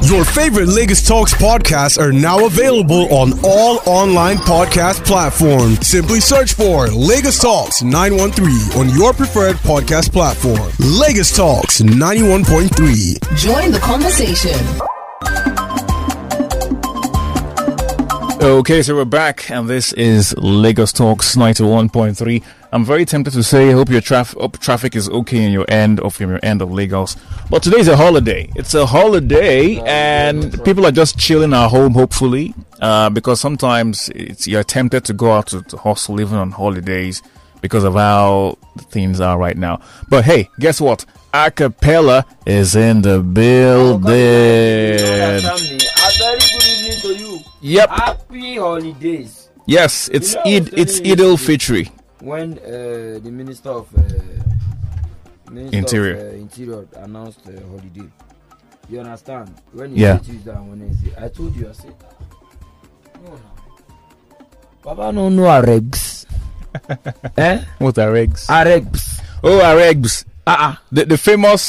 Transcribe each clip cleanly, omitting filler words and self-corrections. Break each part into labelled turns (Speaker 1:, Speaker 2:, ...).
Speaker 1: Your favorite Lagos Talks podcasts are now available on all online podcast platforms. Simply search for Lagos Talks 913 on your preferred podcast platform. Lagos Talks 91.3.
Speaker 2: Join the conversation.
Speaker 3: Okay, so we're back, and this is Lagos Talks 91.3. I'm very tempted to say, I hope your traffic is okay in your end of Lagos. But today is a holiday. It's a holiday, and people are just chilling at home, hopefully, because sometimes you're tempted to go out to hustle even on holidays because of how things are right now. But hey, guess what? Acapella is in the building.
Speaker 4: A very good evening to you.
Speaker 3: Yep.
Speaker 4: Happy holidays.
Speaker 3: Yes, it's Eid al-Fitr.
Speaker 4: When the Minister of Interior announced holiday, you understand? When you say Tuesday and Wednesday, I told you, I said, no. Baba no Aregs.
Speaker 3: What Aregs?
Speaker 4: Aregs.
Speaker 3: Oh, Aregs. The famous.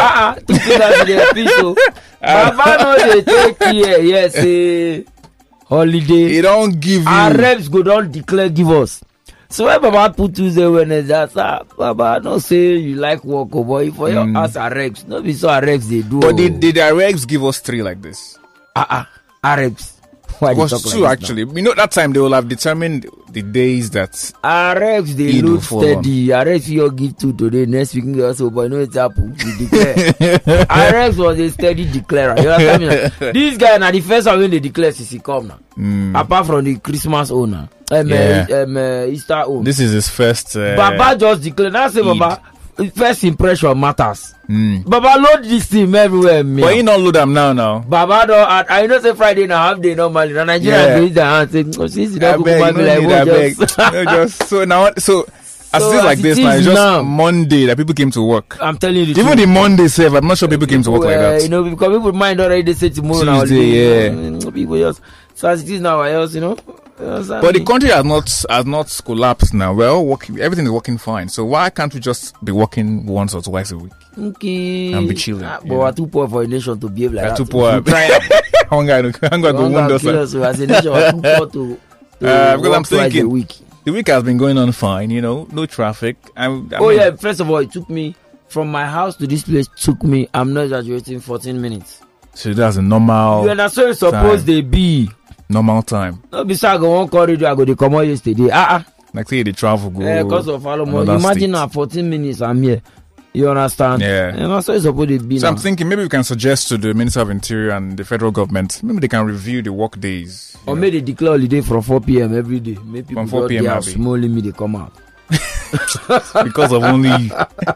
Speaker 4: Baba no they take here. Yes, holiday.
Speaker 3: He don't give you.
Speaker 4: Arabs go don't declare give us. So when Baba put Tuesday Wednesday, Baba no say you like work boy for your ass Arabs. No be so Arabs they do.
Speaker 3: But did the Arabs give us 3 like this?
Speaker 4: Arabs.
Speaker 3: Why it was 2 like actually. You know that time they will have determined the days that
Speaker 4: Arabs they look steady. Arabs you give 2 today, next week you also boy no it's happen. We declare. Arabs was a steady declarer. You understand me? This guy now the first time when they declare CC come now. Apart from the Christmas owner. Easter own.
Speaker 3: This is his first
Speaker 4: Baba just declared. Now say Baba first impression matters. Baba load this team everywhere.
Speaker 3: But he don't load them now.
Speaker 4: Baba don't. I know say Friday now half day normally. Now Nigeria raise their hand say, since you don't go
Speaker 3: like so now as it is like this now, it's just now, Monday that people came to work.
Speaker 4: I'm telling you the
Speaker 3: even the Monday save, I'm not sure people came to work like that.
Speaker 4: You know, because people mind already they say tomorrow
Speaker 3: Tuesday,
Speaker 4: now. People just so as it is now, else, you know.
Speaker 3: But the country has not collapsed now. We're all working. Everything is working fine. So why can't we just be working once or twice a week?
Speaker 4: Okay.
Speaker 3: And be chilling.
Speaker 4: But we're too poor for a nation to behave like that.
Speaker 3: Too poor. I'm going to
Speaker 4: kill us as a nation. We're too poor to
Speaker 3: because I'm thinking the week has been going on fine. You know, no traffic.
Speaker 4: Yeah. First of all, it took me from my house to this place. I'm not exaggerating. 14 minutes.
Speaker 3: So that's a normal.
Speaker 4: You understand? It's supposed to be.
Speaker 3: Normal time.
Speaker 4: No, besides, I go one corridor, I go to come out yesterday.
Speaker 3: Like say the travel go.
Speaker 4: Because of Alamo. Imagine now 14 minutes I'm here. You understand?
Speaker 3: Yeah.
Speaker 4: And also it's supposed to be.
Speaker 3: So now. I'm thinking maybe we can suggest to the Minister of Interior and the federal government, maybe they can review the work days.
Speaker 4: Or maybe they declare holiday from 4 p.m. every day. Maybe people
Speaker 3: from 4 p.m.
Speaker 4: have small limit they come out.
Speaker 3: because of only.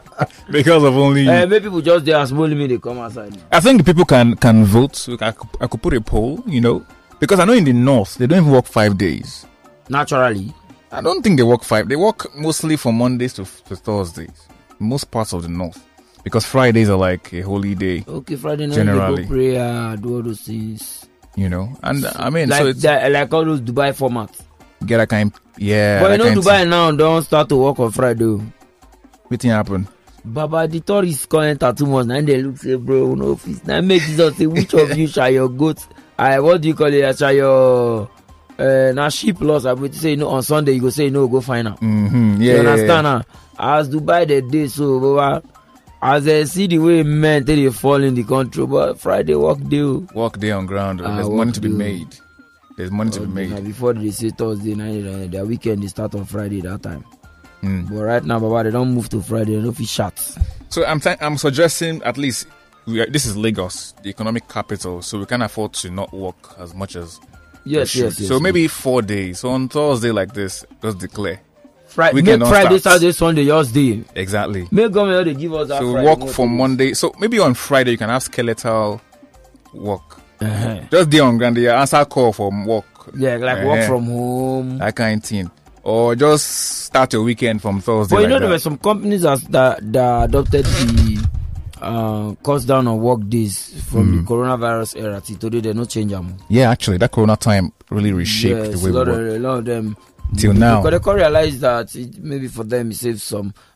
Speaker 4: Maybe people just they have small limit they come outside.
Speaker 3: I think the people can vote. So I could put a poll, you know. Because I know in the north, they don't even work 5 days.
Speaker 4: Naturally.
Speaker 3: I don't think they work 5. They work mostly from Mondays to Thursdays. Most parts of the north. Because Fridays are like a holy day.
Speaker 4: Okay, Friday night
Speaker 3: generally.
Speaker 4: they go prayer, do all those things.
Speaker 3: You know, and I mean,
Speaker 4: like,
Speaker 3: so it's
Speaker 4: like all those Dubai formats.
Speaker 3: Get a kind, yeah.
Speaker 4: But you know, Dubai now don't start to work on Friday.
Speaker 3: What happened?
Speaker 4: Baba, the tourists come enter 2 months, and they look say, bro, no office. Now make Jesus say, which of you shall your goats? What do you call it? Shall your now sheep loss? I would say no on Sunday. You go say no, go find out.
Speaker 3: Yeah,
Speaker 4: you understand? Yeah. As Dubai the day so, Baba, as they see the way men they fall in the country, but Friday work day
Speaker 3: on ground. There's money to be made. There's money to be made.
Speaker 4: Now before they say Thursday night, their weekend they start on Friday that time. But right now, Baba, they don't move to Friday. They don't feel shots.
Speaker 3: So I'm suggesting at least this is Lagos, the economic capital, so we can afford to not work as much as
Speaker 4: yes.
Speaker 3: So maybe 4 days. So on Thursday like this, just declare.
Speaker 4: Make Friday, Saturday, Sunday, yours day.
Speaker 3: Exactly.
Speaker 4: Make government they give us that.
Speaker 3: So
Speaker 4: Friday,
Speaker 3: work from Monday. So maybe on Friday you can have skeletal work. Just day on ground, answer call from work.
Speaker 4: Yeah, like work from home.
Speaker 3: That kind of thing. Or just start your weekend from Thursday.
Speaker 4: But you know there were some companies that adopted the cost down on work days from the coronavirus era till today. They no change them.
Speaker 3: Yeah, actually, that corona time really reshaped the way we work.
Speaker 4: A lot of them
Speaker 3: till now.
Speaker 4: Because they can realize that maybe for them it saves some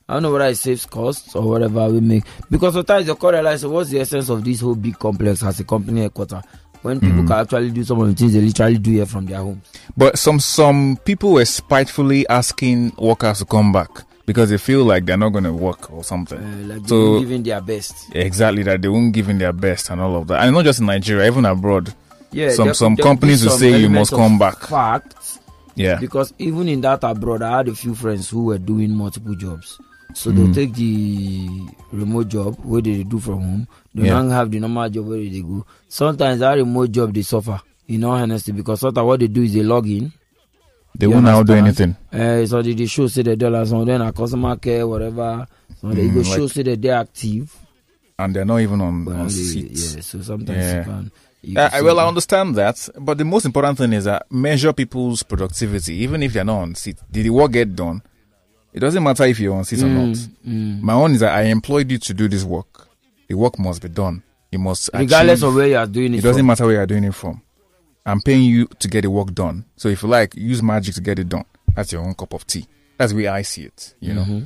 Speaker 4: I don't know whether it saves costs or whatever we make. Because sometimes you realize what's the essence of this whole big complex as a company headquarters when people can actually do some of the things they literally do here from their homes.
Speaker 3: But some people were spitefully asking workers to come back because they feel like they're not going to work or something.
Speaker 4: Like they won't give in their best.
Speaker 3: Exactly, that they won't give in their best and all of that. And not just in Nigeria, even abroad.
Speaker 4: Yeah,
Speaker 3: some companies will say you must come back.
Speaker 4: Facts.
Speaker 3: Yeah.
Speaker 4: Because even in that abroad, I had a few friends who were doing multiple jobs. So they'll take the remote job where they do from home. They don't have the normal job where they go. Sometimes that remote job they suffer, in all honesty, because sometimes what they do is they log in.
Speaker 3: They won't now do anything.
Speaker 4: So they show say the dollars on then a customer care, whatever. So they go show say that they're active.
Speaker 3: And they're not even on seats.
Speaker 4: Yeah, so sometimes
Speaker 3: I understand that, but the most important thing is that measure people's productivity, even if they're not on seat. Did the work get done? It doesn't matter if you're on seat or not. My own is that I employed you to do this work. The work must be done. You must
Speaker 4: regardless of where you are doing it.
Speaker 3: It doesn't matter where you are doing it from. I'm paying you to get the work done. So if you like, use magic to get it done. That's your own cup of tea. That's the way I see it, you know.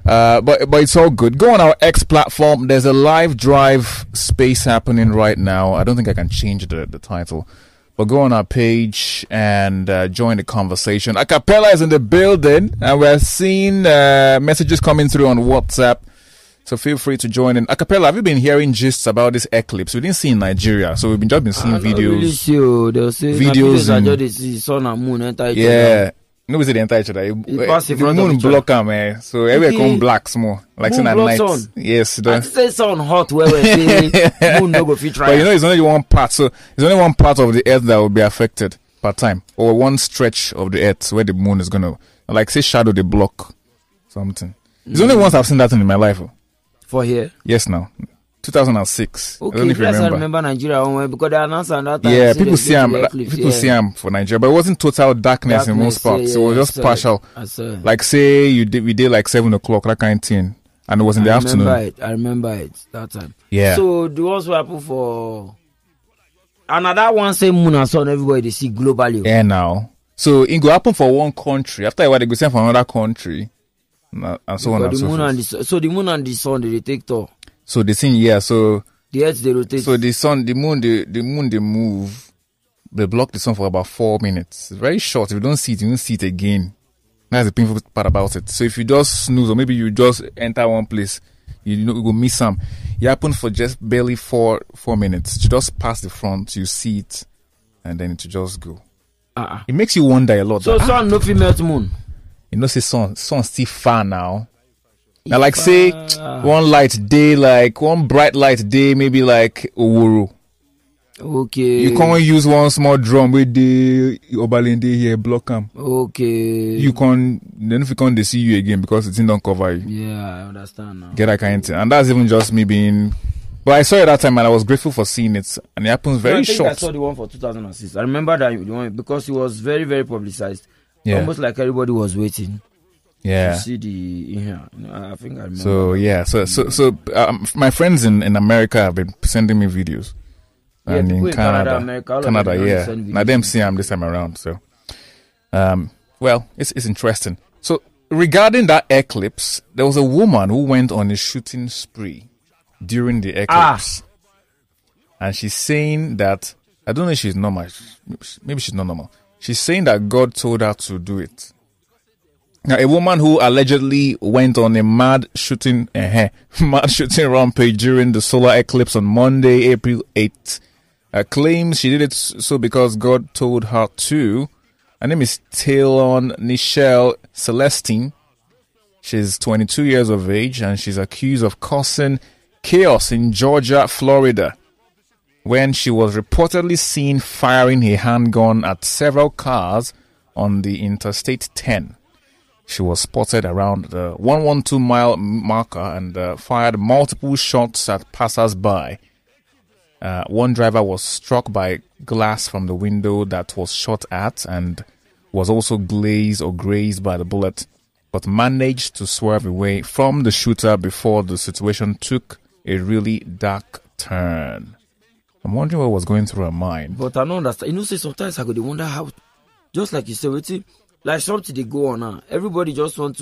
Speaker 3: But it's all good. Go on our X platform. There's a live drive space happening right now. I don't think I can change the title. But go on our page and join the conversation. Acapella is in the building, and we're seeing messages coming through on WhatsApp. So feel free to join in. Acapella, have you been hearing gists about this eclipse? We didn't see in Nigeria, so we've just been seeing videos.
Speaker 4: They'll say videos. Sun and moon enter each other.
Speaker 3: No, we see the entire each other. The moon block them, so everywhere come black small. Like sun at night. Sun. Yes,
Speaker 4: I say sun hot where we say moon no go fit try.
Speaker 3: But you know, it's only one part. So it's only one part of the earth that will be affected per time, or one stretch of the earth where the moon is gonna, like, say, shadow the block something. It's only once I've seen that in my life.
Speaker 4: For here?
Speaker 3: Yes, now. 2006.
Speaker 4: Okay,
Speaker 3: I don't know if you remember.
Speaker 4: I remember Nigeria because they announced at that time.
Speaker 3: Yeah, people see them for Nigeria, but it wasn't total darkness in most parts. It was just partial. Like, say we did like 7 o'clock, that kind of thing, and it was in the afternoon.
Speaker 4: I remember it that time.
Speaker 3: Yeah.
Speaker 4: So the ones who happen for another one, say moon and sun, everybody they see globally.
Speaker 3: Yeah, now. So it go happen for one country. After a while, they go send for another country, and so on and so forth.
Speaker 4: So the moon and the sun they take tour.
Speaker 3: So the thing, so
Speaker 4: the earth they rotate.
Speaker 3: So the sun, the moon, they move. They block the sun for about 4 minutes. It's very short. If you don't see it, you don't see it again. That's the painful part about it. So if you just snooze, or maybe you just enter one place, you will miss some. It happens for just barely 4 minutes. You just pass the front, you see it, and then it just go. It makes you wonder a lot.
Speaker 4: So sun no female moon.
Speaker 3: You know, say sun still far now. Now, like, say, one bright light day, maybe like Owuru.
Speaker 4: Okay.
Speaker 3: You can't use one small drum with the Obalende here, block them.
Speaker 4: Okay.
Speaker 3: You can't, then if you can't, they see you again because it don't cover you.
Speaker 4: Yeah, I understand now.
Speaker 3: Get that kind of thing. And that's even just me being, but I saw it that time and I was grateful for seeing it. And it happens very short.
Speaker 4: I saw the one for 2006. I remember that one because it was very, very publicized.
Speaker 3: Yeah.
Speaker 4: Almost like everybody was waiting.
Speaker 3: Yeah.
Speaker 4: To see I think I remember.
Speaker 3: So yeah, so my friends in America have been sending me videos, and in Canada, yeah. Now them see I'm this time around. So, well, it's interesting. So regarding that eclipse, there was a woman who went on a shooting spree during the eclipse, and she's saying that I don't know if she's normal. Maybe she's not normal. She's saying that God told her to do it. Now, a woman who allegedly went on a mad shooting rampage during the solar eclipse on Monday, April 8th, claims she did it so because God told her to. Her name is Talon Nichelle Celestine. She's 22 years of age and she's accused of causing chaos in Georgia, Florida, when she was reportedly seen firing a handgun at several cars on the Interstate 10. She was spotted around the 112-mile marker and fired multiple shots at passers-by. One driver was struck by glass from the window that was shot at and was also glazed or grazed by the bullet, but managed to swerve away from the shooter before the situation took a really dark turn. I'm wondering what was going through her mind.
Speaker 4: But I don't understand. You know, say sometimes I could wonder how, just like you said, like something they go on now. Everybody just want to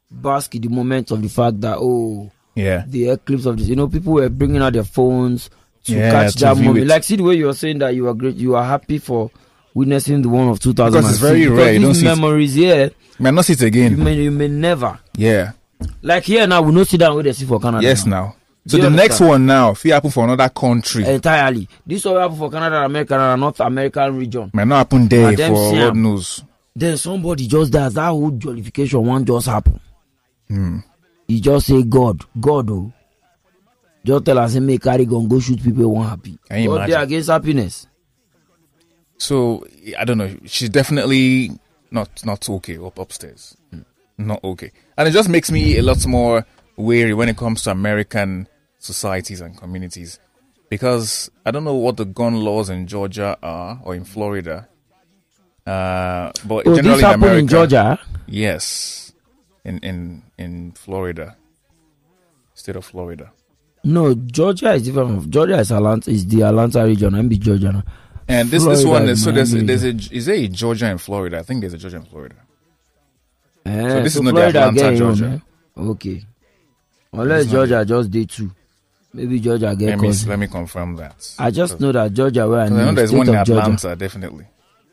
Speaker 4: bask in the moment of the fact that the eclipse of this. People were bringing out their phones to catch that moment. Like, see the way you were saying that you are great, you are happy for witnessing the one of 2006.
Speaker 3: Because it's very rare. You don't see
Speaker 4: memories here.
Speaker 3: You may not see it again.
Speaker 4: You may never.
Speaker 3: Yeah.
Speaker 4: Like here now, we don't sit down with the see for Canada.
Speaker 3: Yes, now. So the next one now, if it happen for another country.
Speaker 4: Entirely. This will happen for Canada, America, and North American region.
Speaker 3: May not happen there for Lord knows.
Speaker 4: Then somebody just does that whole jollification one just happen. He just say God, oh. Just tell us, make carry gun, go shoot people who want happy. God, they against happiness.
Speaker 3: So I don't know. She's definitely not okay upstairs. Not okay, and it just makes me a lot more wary when it comes to American societies and communities, because I don't know what the gun laws in Georgia are or in Florida. But generally
Speaker 4: this
Speaker 3: in America,
Speaker 4: in Georgia.
Speaker 3: Yes, in Florida, state of Florida.
Speaker 4: No, Georgia is different. Georgia is the Atlanta region. I'm Georgia now.
Speaker 3: And this one is is there a Georgia in Florida? I think there's a Georgia in Florida. So this is not Florida the Atlanta, Georgia.
Speaker 4: Okay. Unless Georgia just day 2. Maybe Georgia get
Speaker 3: let me confirm that.
Speaker 4: I just know that Georgia where I
Speaker 3: know there's one in Atlanta,
Speaker 4: Georgia.
Speaker 3: Definitely.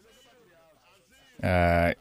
Speaker 3: Let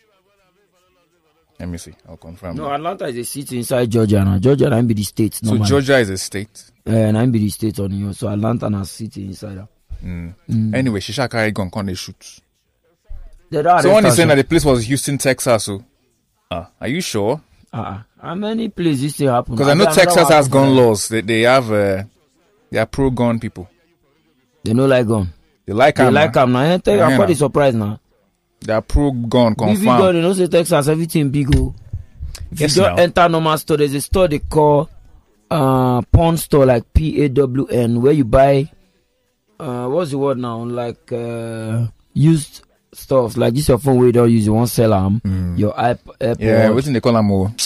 Speaker 3: me see. I'll confirm.
Speaker 4: No, Atlanta is a city inside Georgia now. Georgia and be the state.
Speaker 3: So Georgia is a state?
Speaker 4: And I'm be the state on you. So Atlanta is a city inside her.
Speaker 3: Anyway, she shall carry gun can they shoot.
Speaker 4: Someone
Speaker 3: is saying that the place was Houston, Texas. So, are you sure?
Speaker 4: How many places still happen?
Speaker 3: Because I know Texas has gun laws. They have they are pro-gun people.
Speaker 4: They don't like gun.
Speaker 3: They like them.
Speaker 4: Now. I'm quite surprised now.
Speaker 3: They are pro-gun, confirmed.
Speaker 4: Big gun, you know, say Texas, everything big. If you don't enter normal store, there's a store they call pawn store, like PAWN, where you buy what's the word now? Like used stuff. Like this your phone where you don't use, you won't sell them. Your iPod.
Speaker 3: Yeah, what's in the call them?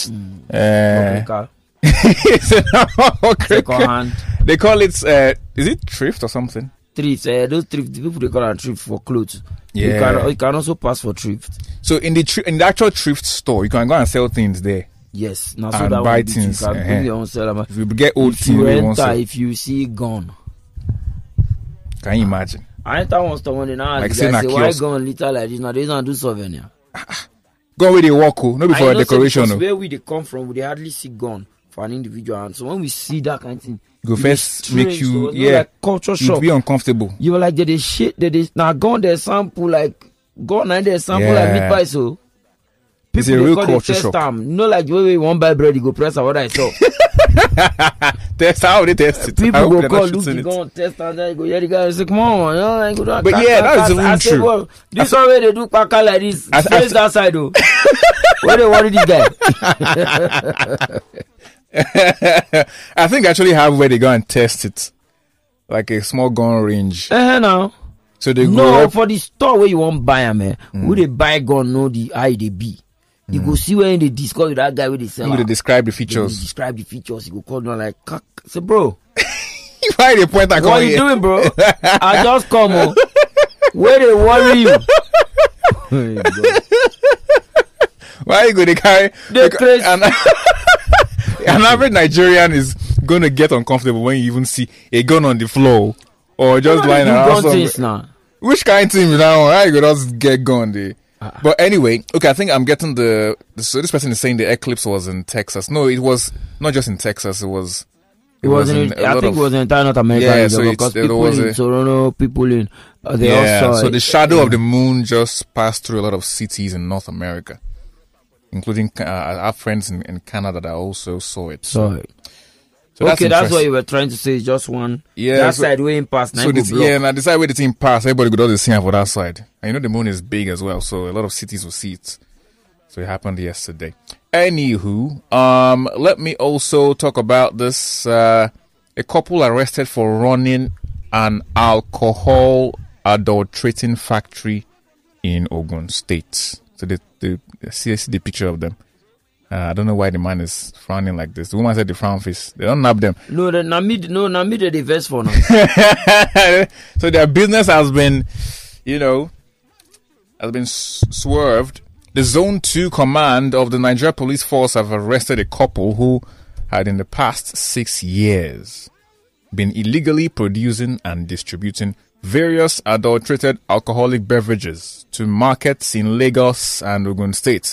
Speaker 4: Second hand.
Speaker 3: They call it is it thrift or something?
Speaker 4: Thrift. Those thrift people, they call it thrift for clothes.
Speaker 3: Yeah.
Speaker 4: You can also pass for thrift.
Speaker 3: So in the actual thrift store, you can go and sell things there.
Speaker 4: Yes. Now
Speaker 3: so that buy things.
Speaker 4: You can bring your own seller.
Speaker 3: If you get old
Speaker 4: things, you enter, if you see gun.
Speaker 3: Can you imagine?
Speaker 4: I enter one store when they now ask say why gun little like this? Now they don't do souvenir.
Speaker 3: Gun where they walk, no before decoration.
Speaker 4: Where we they come from, we they hardly see gun for an individual. And so when we see that kind of thing,
Speaker 3: go first make you
Speaker 4: like culture shock.
Speaker 3: You be uncomfortable.
Speaker 4: You were like they shit they now gun their sample like gun and their sample like meat pie so.
Speaker 3: It's a real culture shock.
Speaker 4: Like the way we want buy bread, you go press what I saw.
Speaker 3: Test how they test it.
Speaker 4: People go call, look, you go test and then go, yeah, the guy say, come on,
Speaker 3: but yeah, that is even true.
Speaker 4: Well, this one way they do kaka like this, face that side though. Where they worry this guy?
Speaker 3: I think I actually have where they go and test it, like a small gun range.
Speaker 4: Now.
Speaker 3: So they go.
Speaker 4: No, for the store where you want buy them, who they buy gun know the how they be. You go see when they discuss with that guy where they sell.
Speaker 3: They describe the features.
Speaker 4: You go call them like, say, bro.
Speaker 3: Why they point at
Speaker 4: what you doing, bro? I just come on. Where they worry you?
Speaker 3: Why you go to carry? An average Nigerian is going to get uncomfortable when you even see a gun on the floor or just lying around. Which kind of thing now? Why you go just get gun there? But anyway, okay, I think I'm getting so this person is saying the eclipse was in Texas. No, it was not just in Texas. It was in
Speaker 4: I think it was in entire North America.
Speaker 3: Yeah, so
Speaker 4: because people in Toronto, people in
Speaker 3: so the shadow of the moon just passed through a lot of cities in North America, including our friends in Canada that also saw it.
Speaker 4: So that's what you were trying to say. Just one. Yeah. That side way in past.
Speaker 3: So now the side where the thing passed, everybody could always see it for that side. And the moon is big as well, so a lot of cities will see it. So it happened yesterday. Anywho, let me also talk about this. A couple arrested for running an alcohol adulterating factory in Ogun State. So they see the picture of them. I don't know why the man is frowning like this. The woman said the frown face. They don't nab them.
Speaker 4: No, the vest for now.
Speaker 3: So their business has been, swerved The Zone 2 Command of the Nigeria Police Force have arrested a couple who had in the past 6 years been illegally producing and distributing various adulterated alcoholic beverages to markets in Lagos and Ogun State.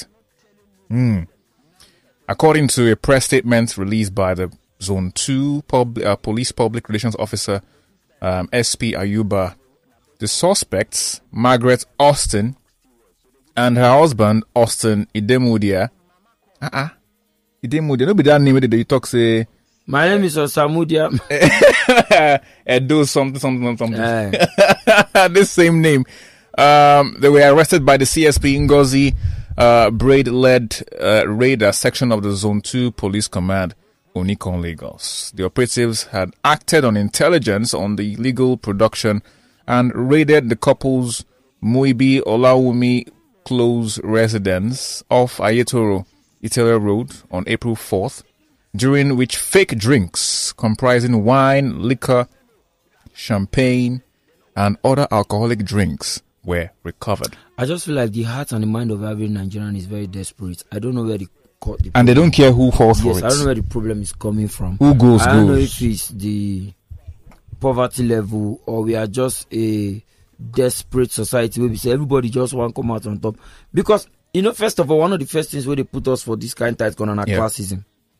Speaker 3: According to a press statement released by the Zone 2 Police Public Relations Officer, SP Ayuba, the suspects, Margaret Austin, and her husband, Austin Idemudia. Idemudia, no be that name that you talk say.
Speaker 4: My name is Osamudia.
Speaker 3: Edo something. This same name. They were arrested by the CSP Ngozi Braid-led raider section of the Zone 2 Police Command, Onikon, Lagos. The operatives had acted on intelligence on the illegal production and raided the couple's Muibi Olawumi Close residence off Ayetoro Itele Road on April 4th, during which fake drinks comprising wine, liquor, champagne, and other alcoholic drinks were recovered.
Speaker 4: I just feel like the heart and the mind of every Nigerian is very desperate. I don't know where the
Speaker 3: and they don't care who falls for it.
Speaker 4: I don't know where the problem is coming from.
Speaker 3: Who goes,
Speaker 4: I don't know if it's the poverty level or we are just a desperate society where we say everybody just want to come out on top. Because, first of all, one of the first things where they put us for this kind of tight corner classism.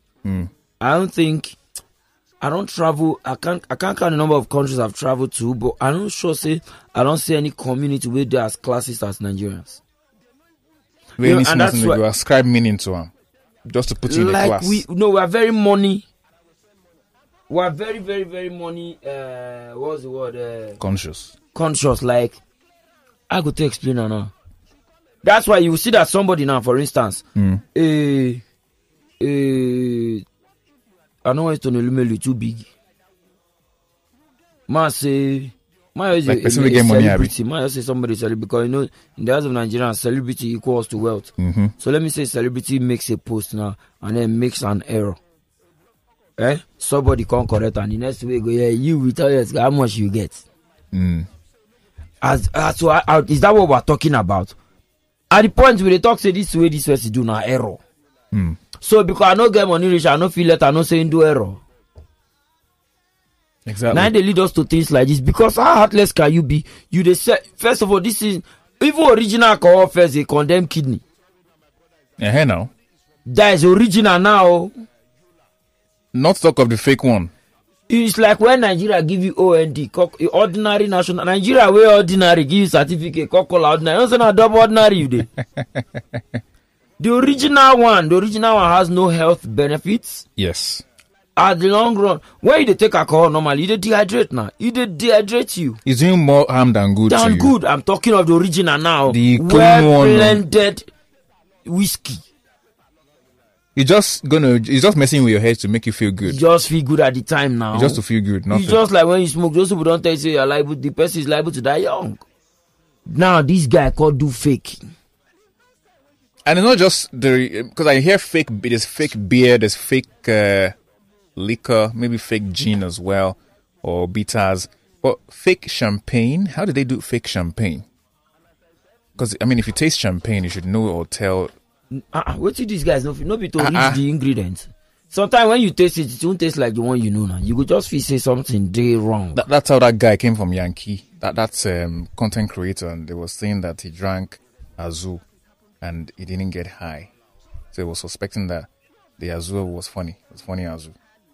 Speaker 4: I don't travel. I can't count the number of countries I've traveled to, but I don't see any community where they're as classist as Nigerians.
Speaker 3: And that's why you ascribe meaning to them, just to put you in a class.
Speaker 4: We are very money. We are very, very, very money. What's the word? Conscious. Like, I go to explain now. That's why you will see that somebody now, for instance, I don't want to know too big. Man say, like a celebrity. Man say somebody celebrity because in the eyes of Nigerians, celebrity equals to wealth. So let me say celebrity makes a post now and then makes an error. Somebody can't correct and the next way go, you will tell us how much you get. Is that what we're talking about? At the point where they talk say this way this do now error. So because I no get money rich, I no feel it, I no say do error.
Speaker 3: Exactly.
Speaker 4: Now they lead us to things like this because how heartless can you be? You they say first of all, this is even original alcohol first they condemn kidney.
Speaker 3: Now.
Speaker 4: That is original now.
Speaker 3: Not talk of the fake one.
Speaker 4: It's like when Nigeria give you OND, ordinary national. Nigeria way ordinary give you certificate, Coca-Cola ordinary. You don't say not double ordinary you dey. The original one has no health benefits.
Speaker 3: Yes.
Speaker 4: At the long run, when you take alcohol normally, you dehydrate now. You dehydrate you.
Speaker 3: It's doing more harm than good.
Speaker 4: Than good. I'm talking of the original now.
Speaker 3: The clean
Speaker 4: one. Blended whiskey.
Speaker 3: It's just messing with your head to make you feel good.
Speaker 4: You just feel good at the time now.
Speaker 3: It's just to feel good. Nothing.
Speaker 4: It's just like when you smoke, those people don't tell you you're liable, the person is liable to die young. Now this guy can't do fake.
Speaker 3: And it's not just because I hear fake. There's fake beer, there's fake liquor, maybe fake gin as well, or bitters. But fake champagne, how do they do fake champagne? Because if you taste champagne, you should know or tell.
Speaker 4: What do these guys know? No be to read the ingredients. Sometimes when you taste it, it won't taste like the one you know now. You could just feel say something they wrong.
Speaker 3: That's how that guy came from Yankee. That's content creator, and they were saying that he drank Azul and he didn't get high, so he was suspecting that the Azul was funny. It was funny Azul,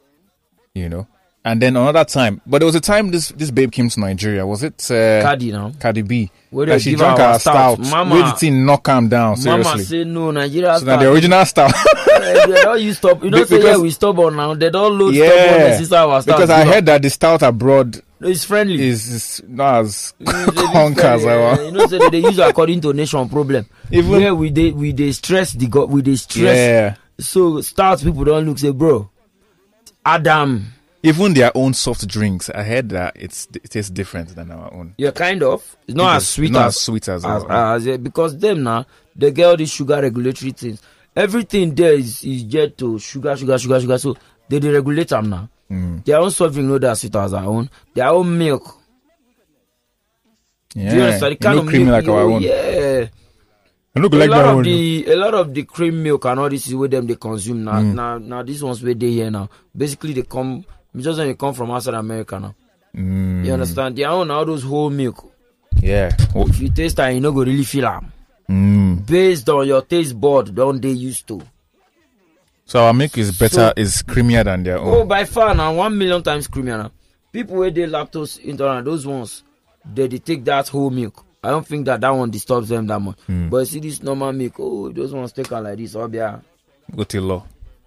Speaker 3: And then another time, but there was a time this babe came to Nigeria. Was it Cardi B? Where she drank her stout. Mama, where the thing knock calm down? Seriously.
Speaker 4: Mama say no, Nigeria.
Speaker 3: So now the original stout.
Speaker 4: They don't use stop. You don't say we stubborn now. They don't load stubbornness our stout.
Speaker 3: Because I heard that the stout abroad
Speaker 4: it's friendly.
Speaker 3: Is not as conkers.
Speaker 4: So they use according to nation problem. Even where we they stress the god, we they stress.
Speaker 3: Yeah.
Speaker 4: So stout people don't look say bro, Adam.
Speaker 3: Even their own soft drinks, I heard that it tastes different than our own.
Speaker 4: Yeah, kind of. It's not as sweet as because them now they get all these sugar regulatory things. Everything there is just to sugar. So they regulate them now. Their own soft drink, no, that sweet as our own. Their own milk.
Speaker 3: Yeah, no creamy like our own.
Speaker 4: Yeah. A lot of the cream milk and all this is where them they consume now. Now these ones where they here now. Basically they come just when they come from outside America now. You understand? They own all those whole milk.
Speaker 3: Yeah.
Speaker 4: If you taste that, you no go really feel them. Based on your taste bud, don't they used to.
Speaker 3: So our milk is better, is creamier than their own.
Speaker 4: Oh, by far now, 1,000,000 times creamier now. People where they lactose intolerant, those ones, they take that whole milk. I don't think that one disturbs them that much. But you see this normal milk, those ones take out like this, obia.
Speaker 3: Go till law.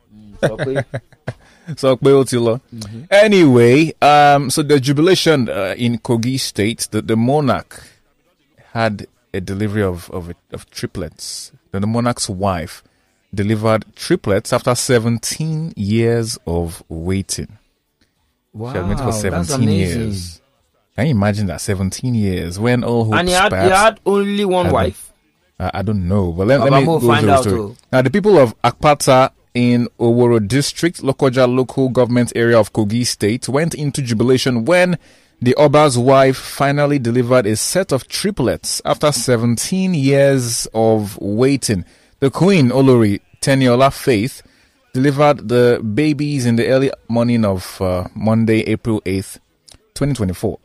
Speaker 3: So anyway, so the jubilation in Kogi State, the monarch had a delivery of triplets. The monarch's wife delivered triplets after 17 years of waiting.
Speaker 4: Wow,
Speaker 3: she had waited for 17
Speaker 4: that's amazing.
Speaker 3: years. Can you imagine that? 17 years when all hopes
Speaker 4: and he had only one wife.
Speaker 3: I don't know, but let me go
Speaker 4: find
Speaker 3: through the
Speaker 4: out.
Speaker 3: story. Now, the people of Akpata in Oworo District, Lokoja local government area of Kogi State, went into jubilation when the Oba's wife finally delivered a set of triplets after 17 years of waiting. The Queen, Olori Teniola Faith, delivered the babies in the early morning of Monday, April 8th, 2024.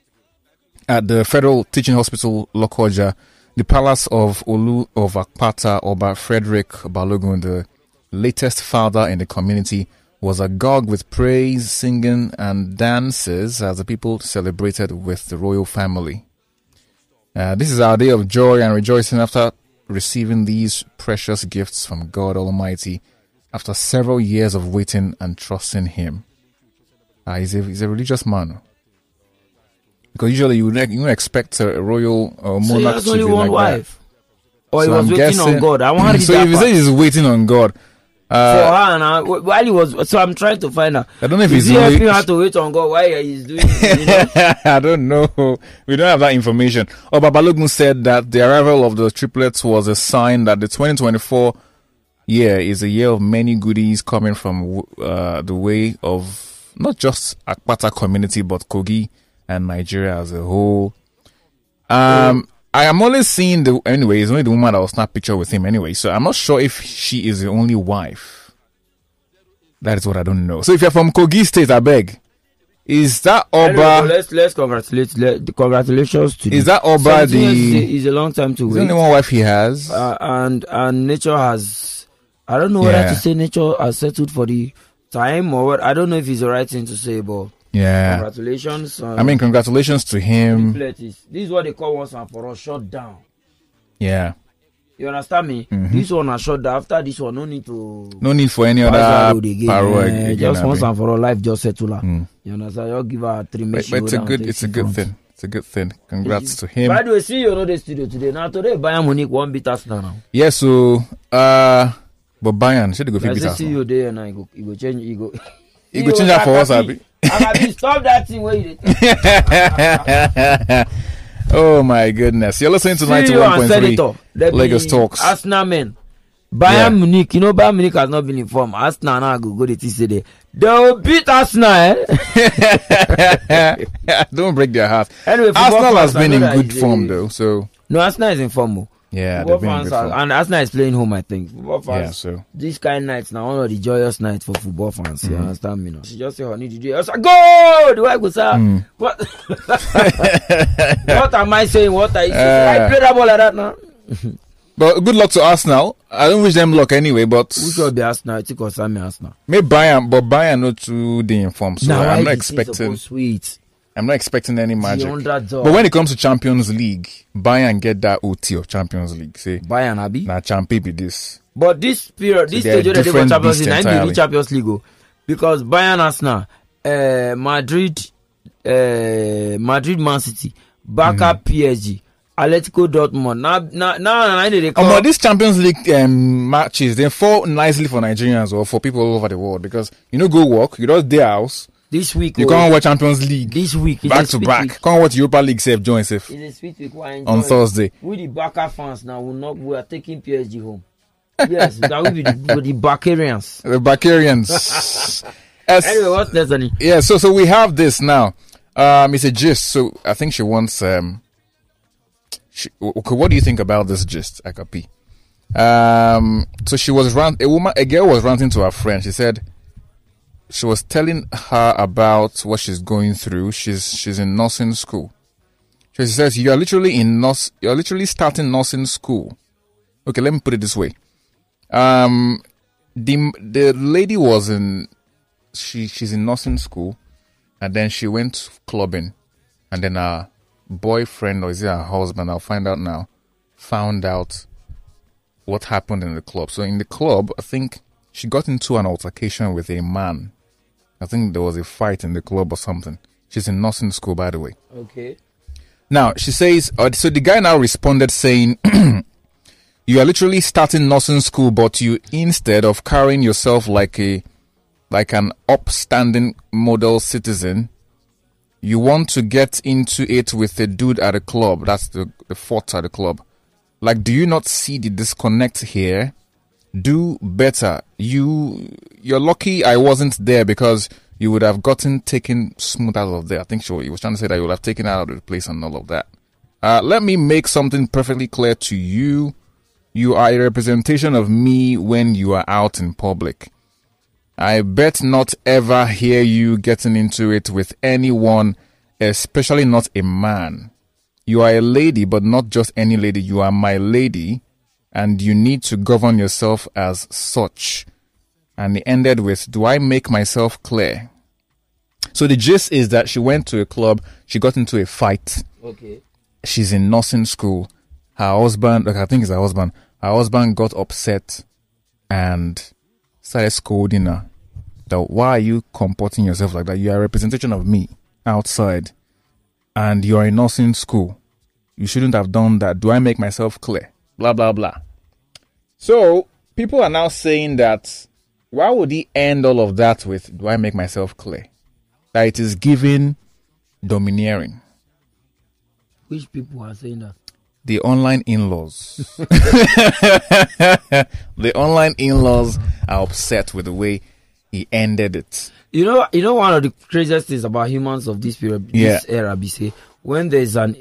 Speaker 3: At the Federal Teaching Hospital, Lokoja, the palace of Olu of Akpata, Oba Frederick Balogun, the latest father in the community, was agog with praise, singing, and dances as the people celebrated with the royal family. This is our day of joy and rejoicing after receiving these precious gifts from God Almighty after several years of waiting and trusting Him. He's a religious man. Because usually you wouldn't expect a royal monarch to be
Speaker 4: only one
Speaker 3: like
Speaker 4: wife.
Speaker 3: That.
Speaker 4: Or he was waiting on God. I want to
Speaker 3: So if he says he's waiting on God,
Speaker 4: for her now, while he was, so I'm trying to find out.
Speaker 3: I don't know if
Speaker 4: he's helping her to wait on God while he's doing it.
Speaker 3: I don't know. We don't have that information. Oba Balogun said that the arrival of the triplets was a sign that the 2024 year is a year of many goodies coming from the way of not just Akpata community, but Kogi and Nigeria as a whole. I am only seeing anyway, it's only the woman that will snap picture with him anyway, so I'm not sure if she is the only wife. That is what I don't know. So if you're from Kogi State, I beg, is that Oba?
Speaker 4: Anyway, let's congratulate. Congratulations to.
Speaker 3: Is that Oba
Speaker 4: is a long time to wait.
Speaker 3: The only one wife he has,
Speaker 4: and nature has. I don't know whether to say nature has settled for the time or what. I don't know if it's the right thing to say, but.
Speaker 3: Yeah.
Speaker 4: Congratulations.
Speaker 3: Congratulations to him.
Speaker 4: This is what they call once and for all shut down.
Speaker 3: Yeah.
Speaker 4: You understand me? This one is shut down. After this one, no need for any
Speaker 3: other power
Speaker 4: just once and for all, life just settle. You understand? You'll give her 3 minutes.
Speaker 3: But it's a good thing. It's a good thing. Congrats to him.
Speaker 4: By the way, see you in the studio today. Now today, Bayern Munich won't beat Arsenal now.
Speaker 3: Yeah, so but Bayern should go beat Arsenal.
Speaker 4: See you there and he go change. He go
Speaker 3: change that for us, Abi.
Speaker 4: Stop that thing where you
Speaker 3: Oh my goodness. You're listening to 91.3 Lagos Talks.
Speaker 4: Arsenal men. Bayern Munich. You know Bayern Munich has not been informed. Arsenal now go to today. They'll beat Arsenal,
Speaker 3: Don't break their heart.
Speaker 4: Anyway,
Speaker 3: Arsenal has been in good form though. So
Speaker 4: no, Arsenal is in form.
Speaker 3: Yeah, they've been in good form.
Speaker 4: And Arsenal is playing home, I think. Football fans,
Speaker 3: yeah, so
Speaker 4: this kind of nights now, one of the joyous nights for football fans. You understand me now? She just say, "Honey, did you?" I was like, "Go!" Do I go, sir? What? What am I saying? What are you saying? I play that ball like that now.
Speaker 3: But good luck to Arsenal. I don't wish them luck anyway, but
Speaker 4: who should be Arsenal? I think concern me Arsenal.
Speaker 3: Maybe Bayern, but Bayern not too informed, so I'm not expecting.
Speaker 4: Sweet.
Speaker 3: I'm not expecting any magic. But when it comes to Champions League, Bayern get that OT of Champions League. Say
Speaker 4: Bayern, Abi.
Speaker 3: Now champion be this.
Speaker 4: But this period, so this stage where they for Champions League, I need Champions League because Bayern, Arsenal, Madrid, Man City, Barca, PSG, Atletico Dortmund. Now they call.
Speaker 3: But these Champions League matches, they fall nicely for Nigerians or for people all over the world because go work, you just their house.
Speaker 4: This week
Speaker 3: you can't watch Champions League
Speaker 4: this week
Speaker 3: back to back. Can't watch Europa League join safe.
Speaker 4: It's a sweet week
Speaker 3: on Thursday.
Speaker 4: We the Barca fans now we are taking PSG home. Yes, that will be the Barcarians.
Speaker 3: The Barcarians.
Speaker 4: Anyway, what's next, Annie?
Speaker 3: Yeah, so we have this now. It's a gist. So I think she wants Okay, what do you think about this gist, Akapi? So she was a girl was ranting to her friend. She said she was telling her about what she's going through. She's in nursing school. She says you're literally starting nursing school. Okay, let me put it this way. The lady was she's in nursing school, and then she went clubbing, and then her boyfriend, or is it her husband, I'll find out now, found out what happened in the club. So in the club, I think she got into an altercation with a man. I think there was a fight in the club or something. She's in nursing school, by the way.
Speaker 4: Okay.
Speaker 3: Now, she says, so the guy now responded saying, you are literally starting nursing school, but you, instead of carrying yourself like an upstanding model citizen, you want to get into it with a dude at a club. That's the fort at the club. Like, do you not see the disconnect here? Do better. You're lucky I wasn't there, because you would have gotten taken smooth out of there. I think he was trying to say that you would have taken out of the place and all of that. Let me make something perfectly clear to you. You are a representation of me when you are out in public. I bet not ever hear you getting into it with anyone, especially not a man. You are a lady, but not just any lady. You are my lady, and you need to govern yourself as such. And he ended with, do I make myself clear? So the gist is that she went to a club, she got into a fight.
Speaker 4: Okay.
Speaker 3: She's in nursing school. Her husband, I think it's her husband got upset and started scolding her. That, why are you comporting yourself like that? You are a representation of me outside, and you are in nursing school. You shouldn't have done that. Do I make myself clear? Blah, blah, blah. So people are now saying that, why would he end all of that with, do I make myself clear? That it is giving domineering.
Speaker 4: Which people are saying that?
Speaker 3: The online in-laws. The online in-laws are upset with the way he ended it.
Speaker 4: You know one of the craziest things about humans of this period, this era, BC, when there's an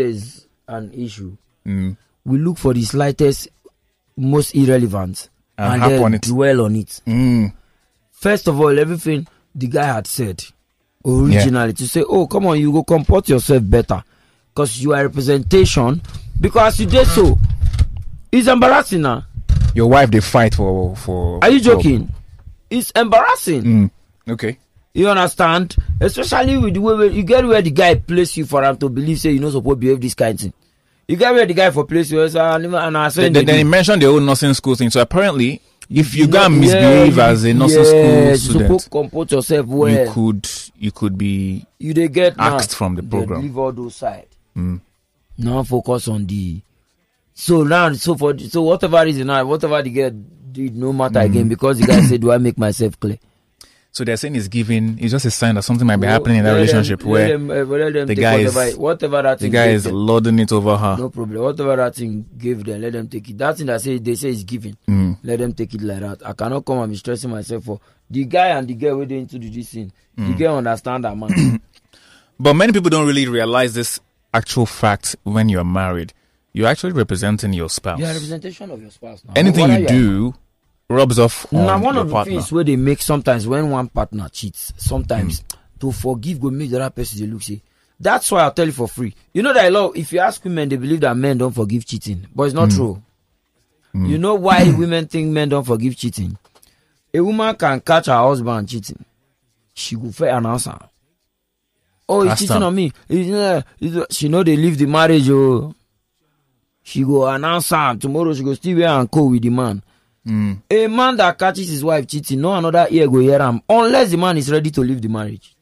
Speaker 4: issue, we look for the slightest, most irrelevant, and then dwell on it. First of all, everything the guy had said originally, to say, oh, come on, you go comport yourself better, because you are representation. Because you did so, it's embarrassing now.
Speaker 3: Your wife, they fight for.
Speaker 4: Are you joking? It's embarrassing.
Speaker 3: Okay.
Speaker 4: You understand? Especially with the way you get where the guy place you for him to believe, say you're not supposed to behave this kind of thing. You get where the guy for place you, and I said. Then
Speaker 3: he mentioned the whole nursing school thing. So apparently, if you go and misbehave as a nursing school student,
Speaker 4: you supposed to comport yourself well.
Speaker 3: You could be.
Speaker 4: You they get
Speaker 3: axed from the program.
Speaker 4: Leave all those side. Now focus on the. So whatever reason now, whatever the guy did, no matter again, because the guy said, "Do I make myself clear?"
Speaker 3: So they're saying it's just a sign that something might be happening in that relationship where the guy is lording it over her.
Speaker 4: No problem. Whatever that thing gave them, let them take it. That thing that they say is given, let them take it like that. I cannot come and be stressing myself for the guy and the girl waiting to do this thing. The girl understand that, man.
Speaker 3: But many people don't really realize this actual fact. When you're married, you're actually representing your spouse.
Speaker 4: You're a representation of your spouse now.
Speaker 3: Anything you do rubs off on
Speaker 4: now, one
Speaker 3: your
Speaker 4: of the
Speaker 3: partner.
Speaker 4: things where they make sometimes when one partner cheats, sometimes to forgive go make the other person they look say. That's why I'll tell you for free. You know that a lot, if you ask women, they believe that men don't forgive cheating, but it's not true. You know why women think men don't forgive cheating? A woman can catch her husband cheating, she go fair and answer. Oh, he's cheating on me. She know they leave the marriage. Oh, she go announce her tomorrow. She go still wear and co with the man. A man that catches his wife cheating, no another ear go hear him unless the man is ready to leave the marriage.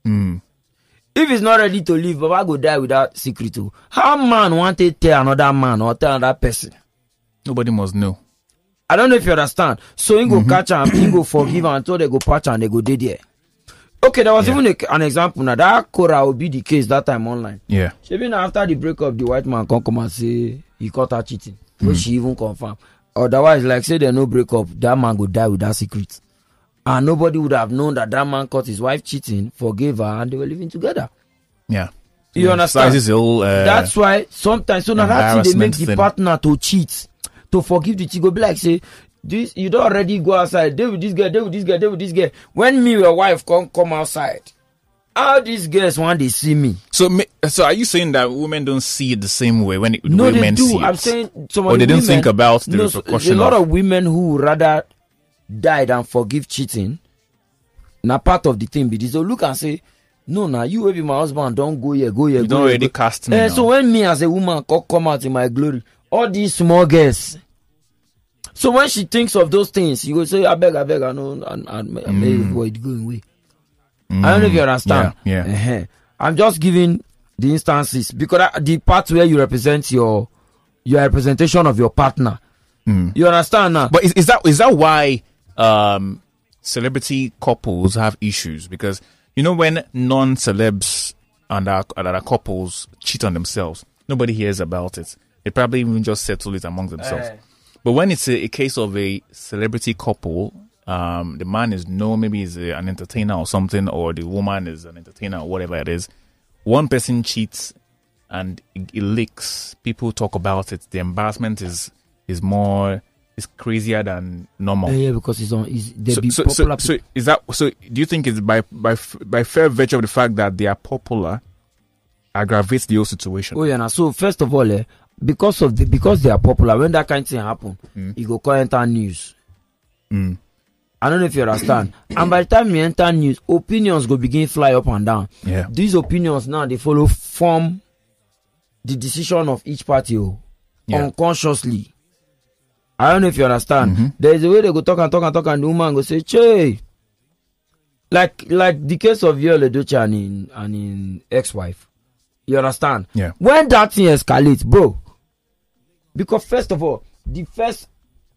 Speaker 4: If he's not ready to leave, Baba go die without secret. How man want to tell another man or tell another person?
Speaker 3: Nobody must know.
Speaker 4: I don't know if you understand. So he go catch him, he go forgive him until they go patch and they go dead there. Okay, there was even an example now. That Cora will be the case that time online.
Speaker 3: Yeah.
Speaker 4: Even after the breakup, the white man come and say he caught her cheating, which she even confirmed. Otherwise, like say there's no breakup, that man would die with that secret. And nobody would have known that man caught his wife cheating, forgave her, and they were living together.
Speaker 3: Yeah.
Speaker 4: You understand?
Speaker 3: That's
Speaker 4: why sometimes so now that's they make the partner to cheat, to forgive the cheat. Go be like say this you don't already go outside. They with this guy. When me your wife come outside, how these girls want they see me?
Speaker 3: So are you saying that women don't see it the same way when
Speaker 4: no,
Speaker 3: women
Speaker 4: they do.
Speaker 3: see it?
Speaker 4: I'm saying
Speaker 3: or they don't think about the repercussion.
Speaker 4: A lot of women who rather die than forgive cheating. Now part of the thing be this. So look and say, no, now you will be my husband. Don't go here.
Speaker 3: You don't already cast me.
Speaker 4: So when me as a woman come out in my glory, all these small girls. So when she thinks of those things, you will say, I beg, I know, and avoid going away. I don't know if you understand.
Speaker 3: Yeah.
Speaker 4: I'm just giving the instances because the part where you represent your representation of your partner. You understand now?
Speaker 3: But is that why celebrity couples have issues? Because you know when non-celebs and other couples cheat on themselves, nobody hears about it. They probably even just settle it among themselves. But when it's a case of a celebrity couple, the man is known, maybe he's an entertainer or something, or the woman is an entertainer or whatever it is. One person cheats and it leaks. People talk about it. The embarrassment is crazier than normal.
Speaker 4: Yeah, because popular.
Speaker 3: So is that so? Do you think it's by fair virtue of the fact that they are popular aggravates the whole situation?
Speaker 4: Oh yeah. Now, so first of all, because they are popular, when that kind of thing happen, you go enter news. I don't know if you understand. And by the time you enter news, opinions go begin fly up and down.
Speaker 3: Yeah.
Speaker 4: These opinions now they form the decision of each party unconsciously. I don't know if you understand. There is a way they go talk and the woman go say, "Che," like the case of Yul Edochie and in ex-wife. You understand?
Speaker 3: Yeah.
Speaker 4: When that thing escalates, bro, because first of all, the first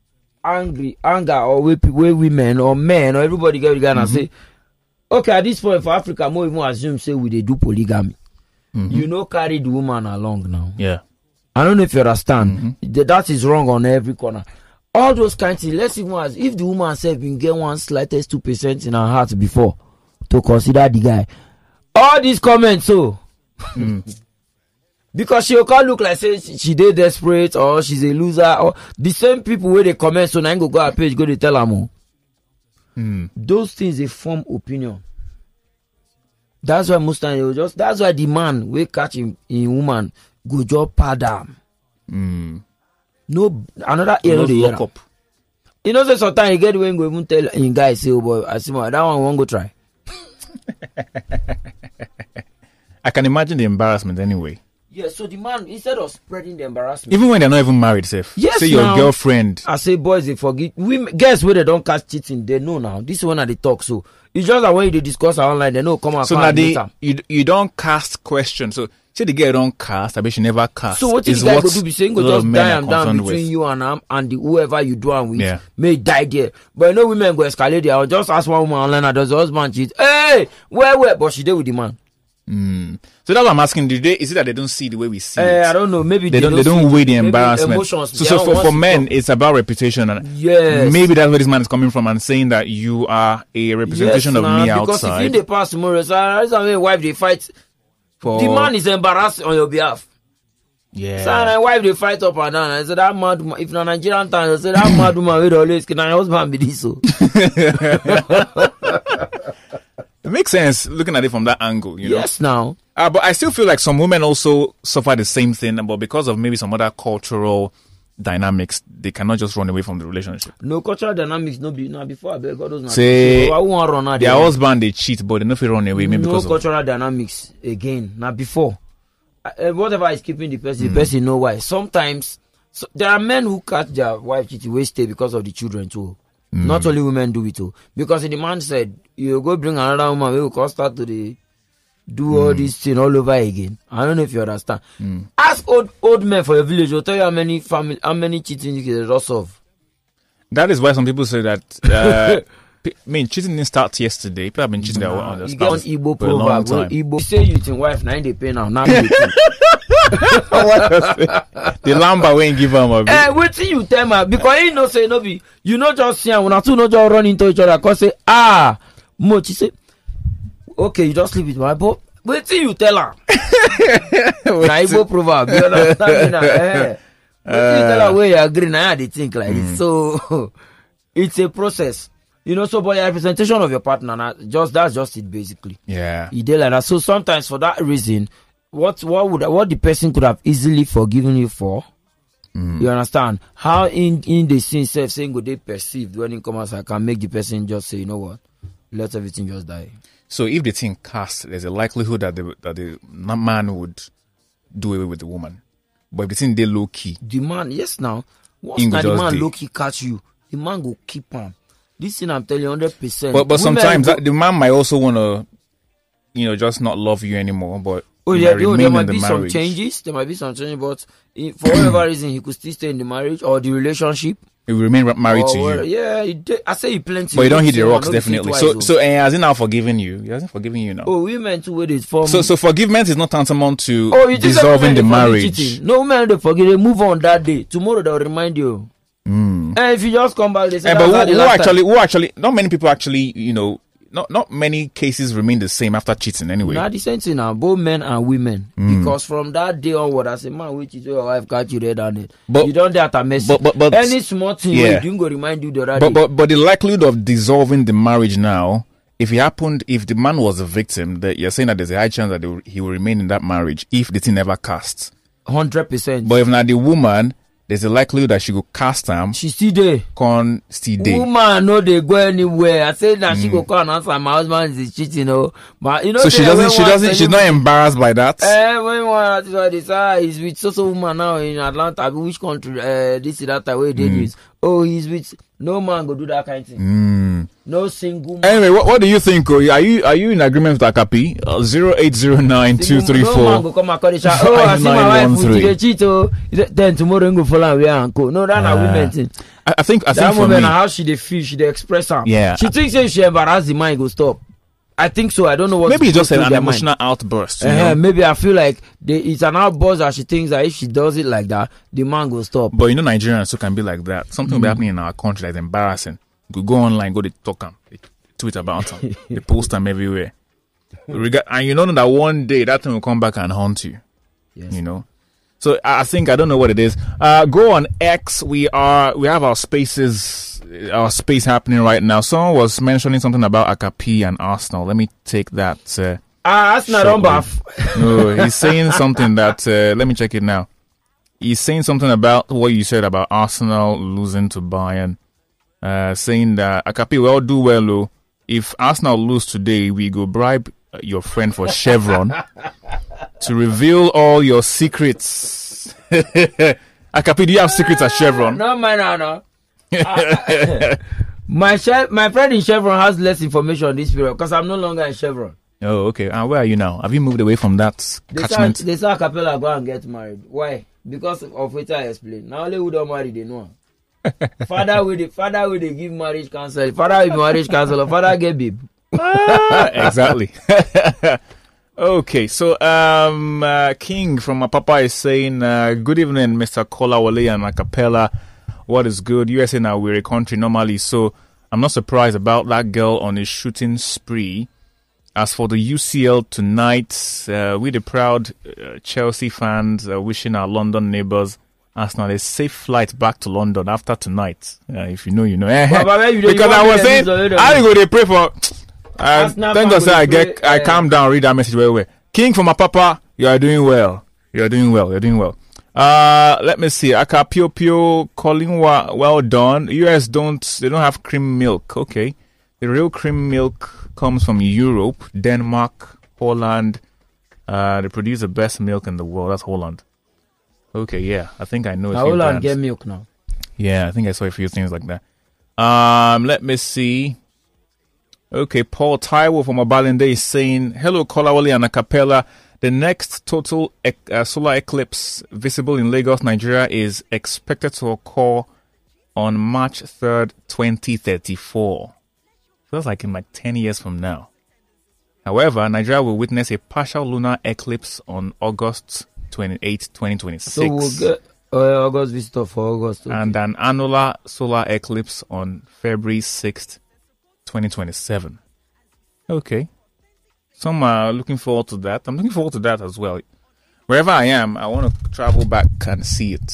Speaker 4: anger or way women or men or everybody get together and say, okay, at this point for Africa, more even assume say we they do polygamy. You know, carry the woman along now.
Speaker 3: Yeah.
Speaker 4: I don't know if you understand. That is wrong on every corner. All those kinds of things. Let's even ask if the woman herself been get one slightest 2% in her heart before to consider the guy. All these comments, so because she can't look like say she did desperate or she's a loser or the same people where they comment. So now go her page, go to tell her more. Those things they form opinion. That's why most times that's why the man will catch him in woman go job pardon. No another ear the lock up. You know, so sometimes you get when go even tell in guys say, oh boy, I see that one won't go try.
Speaker 3: I can imagine the embarrassment anyway.
Speaker 4: Yeah, so the man instead of spreading the embarrassment,
Speaker 3: even when they're not even married, safe.
Speaker 4: Yes,
Speaker 3: say your girlfriend.
Speaker 4: I say boys they forget. Women, guess where they don't catch cheating, they know now. This one at the talk. So it's just that when they discuss online, they know come out.
Speaker 3: So now you don't cast questions. So say the girl don't cast, I bet she never cast.
Speaker 4: So what the guy go do be saying go just die and down between you and the whoever you do and with may die there. But you know women go escalate there. I'll just ask one woman online, does the husband cheat? Hey, where? But she did with the man.
Speaker 3: So that's what I'm asking. Is it that they don't see the way we see it?
Speaker 4: I don't know. Maybe
Speaker 3: they don't weigh the embarrassment. So for men, it's about reputation. And maybe that's where this man is coming from and saying that you are a representation of me outside.
Speaker 4: Because if in the past tomorrow, so wife they fight. The man is embarrassed on your behalf.
Speaker 3: Yeah.
Speaker 4: So and wife they fight up and down. I said that mad woman, if not Nigerian time, I said that mad woman will always can my husband be this so.
Speaker 3: It makes sense looking at it from that angle, you know.
Speaker 4: Yes, now.
Speaker 3: But I still feel like some women also suffer the same thing, but because of maybe some other cultural dynamics, they cannot just run away from the relationship.
Speaker 4: No cultural dynamics, before I beg God those.
Speaker 3: Say I won't run out. Their husband they cheat, but they not feel run away. Maybe
Speaker 4: no
Speaker 3: because
Speaker 4: cultural dynamics again. Now before, whatever is keeping the person know why. Sometimes there are men who catch their wife cheating, we stay because of the children too. Not only women do it too. Because the man said, you go bring another woman, we will start to do all this thing all over again. I don't know if you understand. Ask old men for your village, will tell you how many cheating you can just solve.
Speaker 3: That is why some people say that cheating didn't start yesterday. People have been cheating on their spouse
Speaker 4: for a long time. Igbo say you think wife, now they pay now. Now
Speaker 3: the lamba won't give them a
Speaker 4: wait till you tell me because you know say no be you know just see when two no just run into each other cause say Mochi say okay you just sleep with my but Wait till you tell her. Igbo proverb. You understand me now? Wait till you tell her where you agree. Now they think like this. So it's a process. You know, so by the representation of your partner, that's just it basically.
Speaker 3: Yeah.
Speaker 4: You did like that. So sometimes for that reason, what the person could have easily forgiven you for, you understand? How in the scene saying good they perceived when it comes, I can make the person just say, you know what, let everything just die.
Speaker 3: So if the thing casts, there's a likelihood that the man would do away with the woman. But if the thing they low key,
Speaker 4: the man, yes, now once now the man low key catch you, the man go keep on. This thing I'm telling you 100%.
Speaker 3: But sometimes the man might also want to, just not love you anymore. But
Speaker 4: there might be some changes. There might be some changes, but for whatever reason, he could still stay in the marriage or the relationship.
Speaker 3: He will remain married to you.
Speaker 4: Yeah, I say he plenty.
Speaker 3: But you don't hit the rocks, definitely. So has he now forgiven you? He hasn't forgiven you now.
Speaker 4: Oh, women too with it for
Speaker 3: So forgiveness is not tantamount to dissolving the marriage.
Speaker 4: No man they forgive. They move on that day. Tomorrow they'll remind you. And if you just come back, they say.
Speaker 3: But who actually? Not many people actually. Not many cases remain the same after cheating anyway.
Speaker 4: Not the same thing now, both men and women. Because from that day onward, as a man which is your wife got you red handed. You don't dare to mess. But any small thing you didn't go remind you the other day.
Speaker 3: But the likelihood of dissolving the marriage now, if the man was a victim, that you're saying that there's a high chance that he will remain in that marriage if the thing never casts.
Speaker 4: 100%.
Speaker 3: But if not the woman, there's a likelihood that she go cast him.
Speaker 4: She still there. Woman, no, they go anywhere. I said that she go call and answer. My husband is cheating, But
Speaker 3: so she's not embarrassed by that.
Speaker 4: When one he's with so woman now in Atlanta. Which country? This is that way they do. Oh, he's with no man go do that kind of thing. No single man.
Speaker 3: Anyway, what do you think? Are you in agreement with Akapi? 0809-234.
Speaker 4: No man go come and call the shot. Oh, I see my wife today cheat. Then tomorrow go follow and wear and go. No, that's not women thing.
Speaker 3: I think
Speaker 4: that
Speaker 3: for
Speaker 4: woman
Speaker 3: me,
Speaker 4: how she dey feel, she dey express her.
Speaker 3: Yeah.
Speaker 4: She thinks if she embarrass the mind go stop. I think so. I don't know what.
Speaker 3: Maybe it's just an emotional outburst.
Speaker 4: Maybe I feel like it's an outburst that she thinks that if she does it like that, the man will stop.
Speaker 3: But Nigerians too can be like that. Something will be happening in our country that's embarrassing. You go online, go to talk them, they tweet about them, they post them everywhere. And you know that one day that thing will come back and haunt you.
Speaker 4: Yes.
Speaker 3: So I think I don't know what it is. Go on X. We have our space happening right now. Someone was mentioning something about Akapi and Arsenal. Let me take that.
Speaker 4: Arsenal don't baff.
Speaker 3: No, he's saying something that. Let me check it now. He's saying something about what you said about Arsenal losing to Bayern. Saying that Akapi will do well. If Arsenal lose today, we go bribe your friend for Chevron to reveal all your secrets. Akapi, do you have secrets at Chevron?
Speaker 4: No, man, no. My friend in Chevron has less information this period because I'm no longer in Chevron.
Speaker 3: Oh, okay. And where are you now? Have you moved away from that catchment?
Speaker 4: They say Capella go and get married. Why? Because of what I explained. Now only who don't marry, they know. Father will they give marriage counsel. Father will marriage counsel. Father get babe.
Speaker 3: Exactly. Okay, so King from Apapa is saying, good evening, Mr. Kolawole and Acapella. What is good? USA now, we're a country normally, so I'm not surprised about that girl on a shooting spree. As for the UCL tonight, we the proud Chelsea fans wishing our London neighbours Arsenal a safe flight back to London after tonight. If you know, you know. Because I was saying, I go to pray for. Thank God, sir. I calm down, read that message very. King from Apapa, you are doing well. You're doing well. Let me see. Aka Pio Pio Collingwa, well done. US they don't have cream milk. Okay. The real cream milk comes from Europe, Denmark, Holland. They produce the best milk in the world. That's Holland. Okay, yeah. I think I know.
Speaker 4: Holland get milk now.
Speaker 3: Yeah, I think I saw a few things like that. Let me see. Okay, Paul Taiwo from Abalinde is saying, hello, Kolawole and Acapella. The next total solar eclipse visible in Lagos, Nigeria is expected to occur on March 3rd, 2034. Feels like in 10 years from now. However, Nigeria will witness a partial lunar eclipse on August 28, 2026.
Speaker 4: So we'll get August visitor for August. Okay.
Speaker 3: And an annular solar eclipse on February 6th, 2027. Okay. Some are looking forward to that. I'm looking forward to that as well. Wherever I am, I want to travel back and see it,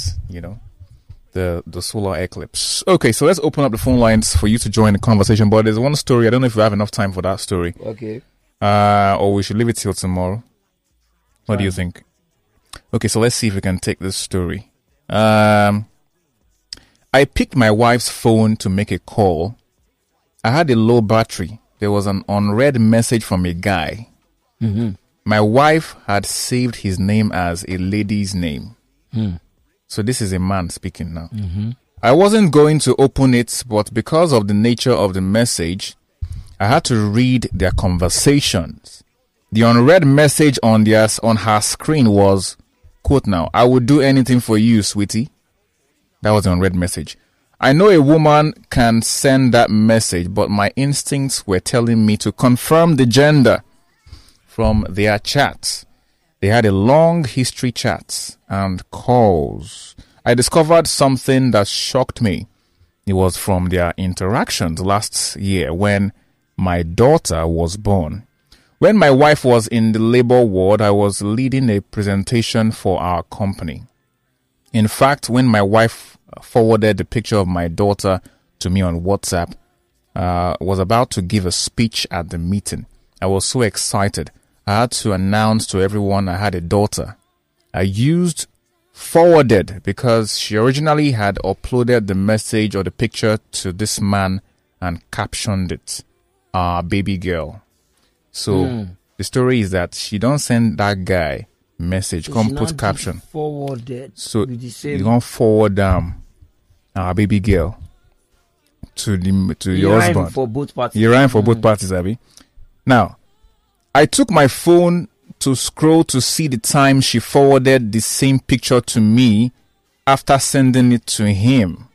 Speaker 3: the solar eclipse. Okay, so let's open up the phone lines for you to join the conversation. But there's one story. I don't know if we have enough time for that story.
Speaker 4: Okay.
Speaker 3: Or we should leave it till tomorrow. What do you think? Okay, so let's see if we can take this story. I picked my wife's phone to make a call. I had a low battery. There was an unread message from a guy.
Speaker 4: Mm-hmm.
Speaker 3: My wife had saved his name as a lady's name.
Speaker 4: Mm.
Speaker 3: So this is a man speaking now.
Speaker 4: Mm-hmm.
Speaker 3: I wasn't going to open it, but because of the nature of the message, I had to read their conversations. The unread message on her screen was, quote now, "I would do anything for you, sweetie." That was the unread message. I know a woman can send that message, but my instincts were telling me to confirm the gender from their chats. They had a long history chats and calls. I discovered something that shocked me. It was from their interactions last year when my daughter was born. When my wife was in the labor ward, I was leading a presentation for our company. In fact, when my wife forwarded the picture of my daughter to me on WhatsApp, was about to give a speech at the meeting. I was so excited. I had to announce to everyone I had a daughter. I used forwarded because she originally had uploaded the message or the picture to this man and captioned it, "Our baby girl." So the story is that she don't send that guy message,
Speaker 4: So
Speaker 3: come put caption.
Speaker 4: Forwarded.
Speaker 3: So
Speaker 4: with the same.
Speaker 3: you don't forward our baby girl to your husband.
Speaker 4: For both parties.
Speaker 3: You rhyme for both parties, Abby. Now, I took my phone to scroll to see the time she forwarded the same picture to me after sending it to him.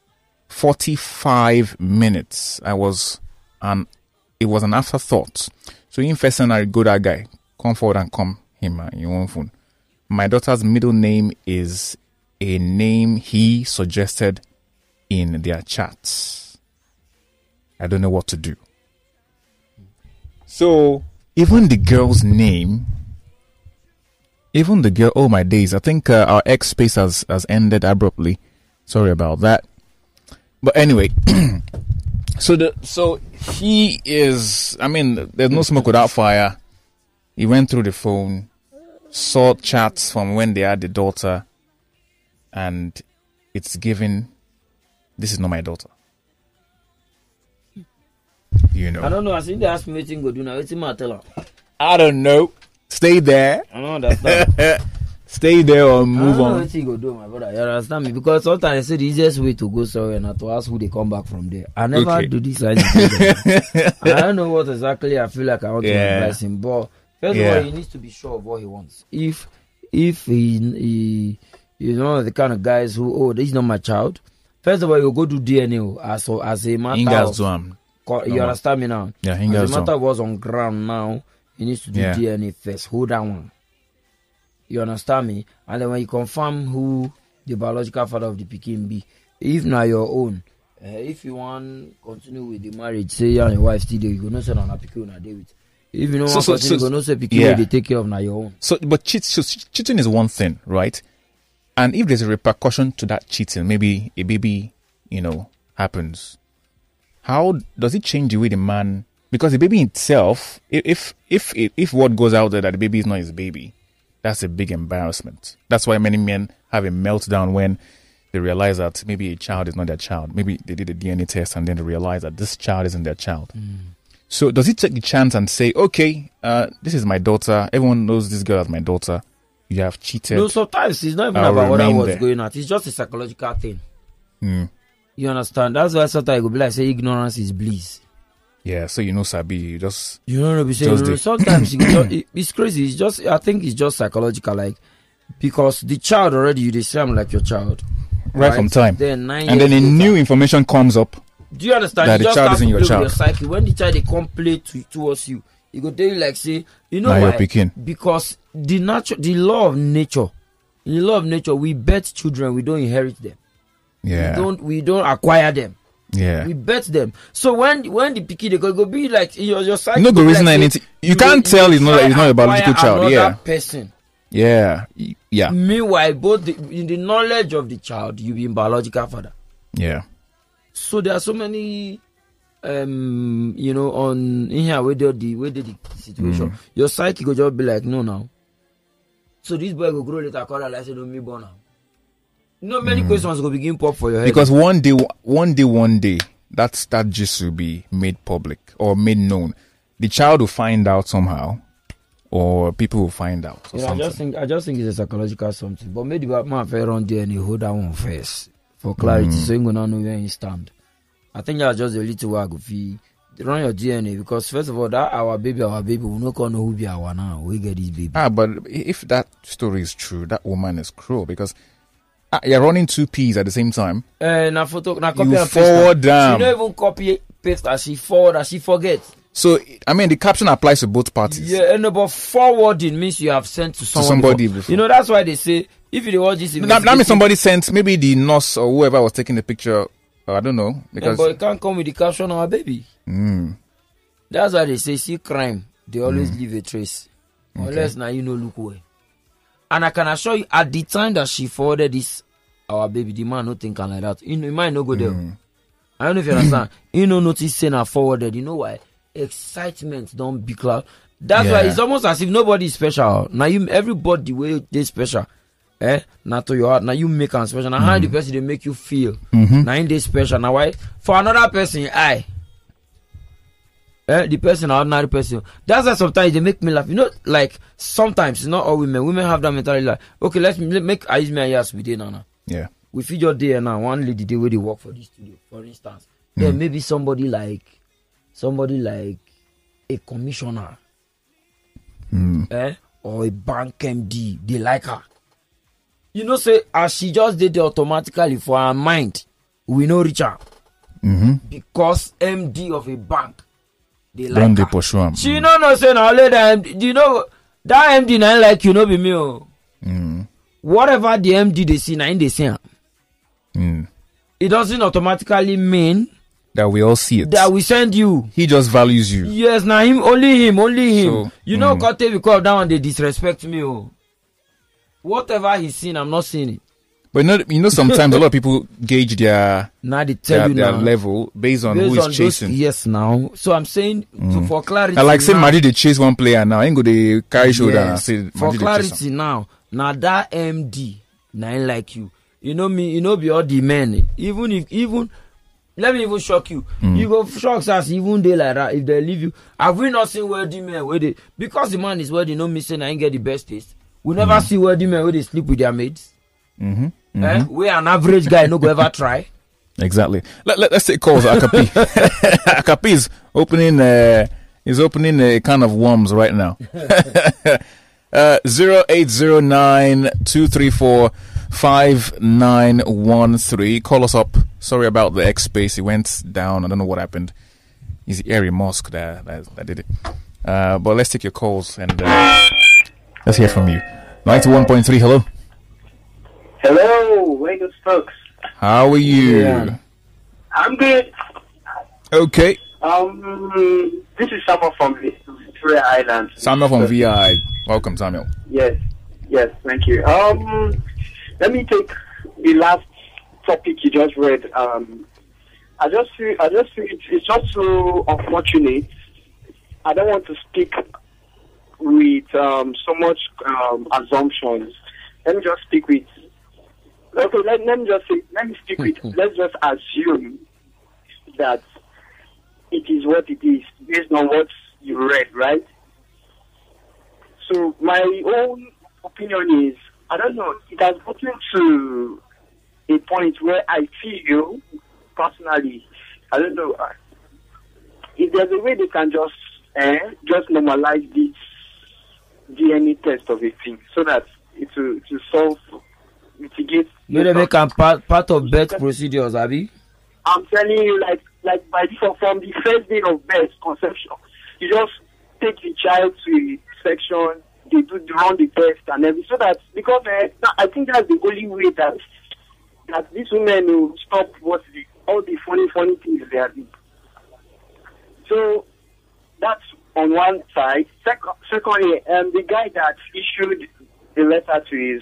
Speaker 3: 45 minutes. It was an afterthought. So in first I go that guy, come forward and come him in your own phone. My daughter's middle name is a name he suggested in their chats. I don't know what to do. So even the girl's name, oh my days, I think our X space has ended abruptly. Sorry about that. But anyway, so he is, there's no smoke without fire. He went through the phone, saw chats from when they had the daughter, and it's given, "This is not my daughter." I
Speaker 4: don't know. I think they asked me what go do now. What's my tell her?
Speaker 3: I don't know. Stay there.
Speaker 4: I don't understand.
Speaker 3: Stay there or move on.
Speaker 4: What go do, my brother? You understand me? Because sometimes I say the easiest way to go somewhere not to ask who they come back from there. I never do this. I don't know what exactly I feel like I want to advise him. But first of all, he needs to be sure of what he wants. If he the kind of guys who, this is not my child. First of all, you go do DNA as a matter of. You understand me now?
Speaker 3: Yeah,
Speaker 4: as a matter of what's on ground now, he needs to do DNA first. Hold that one. You understand me? And then when you confirm who the biological father of the pikin be, if not your own, if you want continue with the marriage, say you and your wife still there, you go no say na pikin una dey with. If you know one person, you go no say pikin they take care of na your own.
Speaker 3: So, but cheating is one thing, right? And if there's a repercussion to that cheating, maybe a baby, happens. How does it change the way the man? Because the baby itself, if word goes out there that the baby is not his baby, that's a big embarrassment. That's why many men have a meltdown when they realize that maybe a child is not their child. Maybe they did a DNA test and then they realize that this child isn't their child. So does he take the chance and say, okay, this is my daughter. Everyone knows this girl as my daughter. You have cheated.
Speaker 4: No, sometimes it's not even about what I was going at. It's just a psychological thing. You understand? That's why sometimes I go be like, say ignorance is bliss.
Speaker 3: Yeah, so Sabi, you just...
Speaker 4: sometimes it's crazy. I think it's just psychological, like, because the child already, you describe like your child.
Speaker 3: Right from time.
Speaker 4: Then
Speaker 3: and then new information comes up.
Speaker 4: Do you understand?
Speaker 3: That the child isn't your child.
Speaker 4: Your psyche. When the child they come play towards you, he go tell you like, say, you know why? Because the law of nature, in the law of nature, we birth children, we don't inherit them.
Speaker 3: Yeah.
Speaker 4: We don't acquire them.
Speaker 3: Yeah.
Speaker 4: We bet them. So when the picky they go be like your side.
Speaker 3: No good reason
Speaker 4: like,
Speaker 3: anything. You can't tell he's not a biological child. Yeah.
Speaker 4: Person.
Speaker 3: Yeah. Yeah.
Speaker 4: Meanwhile, both in the knowledge of the child, you be in biological father.
Speaker 3: Yeah.
Speaker 4: So there are so many on in here where the situation. Your psyche go just be like, no now. So this boy will grow later, call like say don't me born now. Not many questions will begin pop for your head.
Speaker 3: Because one day, that just will be made public or made known. The child will find out somehow, or people will find out.
Speaker 4: I just think it's a psychological something. But maybe my fair on DNA hold that one first for clarity, so you gonna know where you stand. I think that's just a little while go feel. Run your DNA because first of all, that our baby, we not gonna know who be our now. We get this baby.
Speaker 3: But if that story is true, that woman is cruel because you're running two P's at the same time.
Speaker 4: Na copy
Speaker 3: you
Speaker 4: and paste.
Speaker 3: Forward down.
Speaker 4: She don't even copy paste as she forward as she forgets.
Speaker 3: So I mean, the caption applies to both parties.
Speaker 4: Yeah, but forwarding means you have sent to
Speaker 3: somebody before.
Speaker 4: You know that's why they say if you watch this.
Speaker 3: That means somebody sent maybe the nurse or whoever was taking the picture. I don't know because.
Speaker 4: But it can't come with the caption our baby. That's why they say see crime. They always leave a trace. Okay. Unless now look away. And I can assure you, at the time that she forwarded this, our baby, the man not thinking like that. He might not go there. I don't know if you understand. He no notice saying I forwarded. You know why? Excitement don't be cloud. That's why it's almost as if nobody is special. Now everybody way they special. Not to your heart. Now you make them special. Now how the person they make you feel. Now in they special. Now why? For another person, the person, ordinary person. That's why sometimes they make me laugh. You know, like sometimes it's not all women. Women have that mentality like, okay, let's make I use me and yes we did now.
Speaker 3: Yeah.
Speaker 4: We feed your day now. One lady the way they work for this studio, for instance. Then maybe somebody like a commissioner. Or a bank MD, they like her. You know, say as she just did it automatically for her mind, we know reach her. Because MD of a bank. They like
Speaker 3: they pursue him.
Speaker 4: She no say now later. You know that MD now like you know be me. Whatever the MD they see now they see. It doesn't automatically mean
Speaker 3: that we all see it.
Speaker 4: That we send you.
Speaker 3: He just values you.
Speaker 4: Yes, now only him.
Speaker 3: So,
Speaker 4: you know, got to because that one they disrespect me. Whatever he's seen, I'm not seeing it.
Speaker 3: But sometimes a lot of people gauge their level based on who is chasing.
Speaker 4: Yes, now. So I'm saying for clarity.
Speaker 3: Like say Madrid they chase one player now, ain't go they carry shoulder and say
Speaker 4: for clarity now. Now that MD, now ain't like you. You know me. You know be all the men. Even let me even shock you. You go shock us even they like that if they leave you. Have we not seen wealthy men where they because the man is wealthy? No me saying I ain't get the best taste. We never see wealthy men where they sleep with their mates. Where an average guy no go ever try.
Speaker 3: Exactly. Let's take calls. Akapi. Akapi is opening a can of worms right now. 0809-234-5913. Call us up. Sorry about the X space. It went down. I don't know what happened. It's the Airy Mosque that did it. But let's take your calls and let's hear from you. 91.3. Hello.
Speaker 2: Hello, Lagos folks.
Speaker 3: How are you?
Speaker 2: Yeah. I'm good.
Speaker 3: Okay.
Speaker 2: This is Samuel from Victoria Island.
Speaker 3: Samuel from VI. Welcome, Samuel.
Speaker 2: Yes, thank you. Let me take the last topic you just read. I just feel it's just so unfortunate. I don't want to speak with so much assumptions. Let me just speak with. Okay, let me speak with. Let's just assume that it is what it is based on what you read, right? So my own opinion is, I don't know, it has gotten to a point where I feel personally, I don't know, if there's a way they can just normalize this DNA test of a thing so that it will mitigate.
Speaker 4: You they make part of birth procedures, Abby?
Speaker 2: I'm telling you, like by default, from the first day of birth, conception, you just take the child to a section, they run the test and everything, so that because I think that's the only way that these women will stop what all the funny things they are doing. So that's on one side. Secondly, the guy that issued the letter to his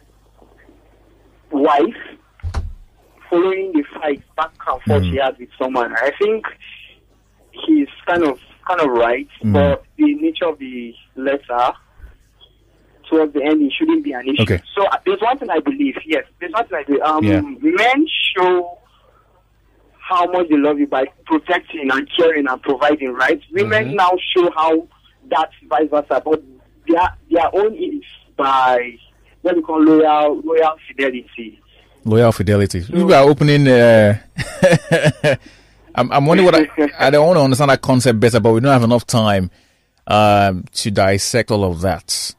Speaker 2: wife, following the fight back and forth he had with someone, I think he's kind of right, but the nature of the letter towards the end, it shouldn't be an issue.
Speaker 3: Okay.
Speaker 2: So there's one thing I believe. Yes, there's one thing I believe. Men show how much they love you by protecting and caring and providing, right? Women now show how that's vice versa, but their own is by what we call loyal fidelity.
Speaker 3: Loyal fidelity. We are opening. I'm wondering what I don't want to understand that concept better, but we don't have enough time to dissect all of that.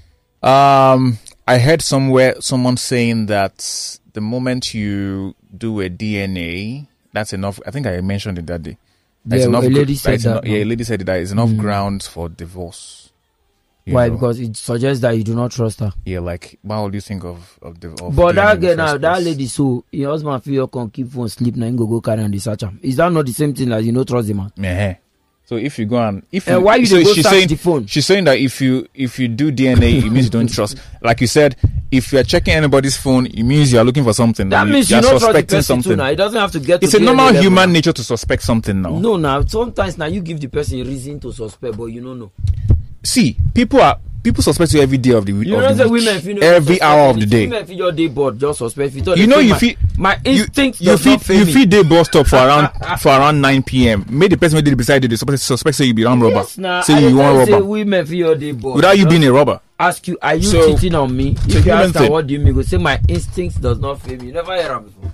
Speaker 3: I heard somewhere someone saying that the moment you do a DNA, that's enough. I think I mentioned it that day.
Speaker 4: A lady said that.
Speaker 3: A lady said that is enough grounds for divorce.
Speaker 4: Why? Know? Because it suggests that you do not trust her.
Speaker 3: Yeah, like, what would you think of divorce?
Speaker 4: But that girl now, that lady, so your husband feel can keep phone sleep now, go carry and search him. Is that not the same thing as you know trust the man?
Speaker 3: Yeah. So if you go and
Speaker 4: why you go search the phone?
Speaker 3: She's saying that if you do DNA, it means you don't trust. Like you said, if you are checking anybody's phone, it means you are looking for something.
Speaker 4: That means you don't trust the person too now. It doesn't have to get.
Speaker 3: It's a normal human nature to suspect something now.
Speaker 4: No, now sometimes now you give the person a reason to suspect, but you don't know.
Speaker 3: See, people suspect you every day of the week.
Speaker 4: You know the women
Speaker 3: every hour of the day.
Speaker 4: Women feel your day bored, just suspect.
Speaker 3: You know you feel
Speaker 4: my instincts.
Speaker 3: You feed day bus stop for around 9 p.m. Make the person who beside you they suspect say you be armed robber. Say you want robber.
Speaker 4: Women feel your day bored
Speaker 3: without you being a robber.
Speaker 4: Ask you, are you cheating on me? If you ask her, what do you mean? Go say my instincts does not fail me. You never hear her before.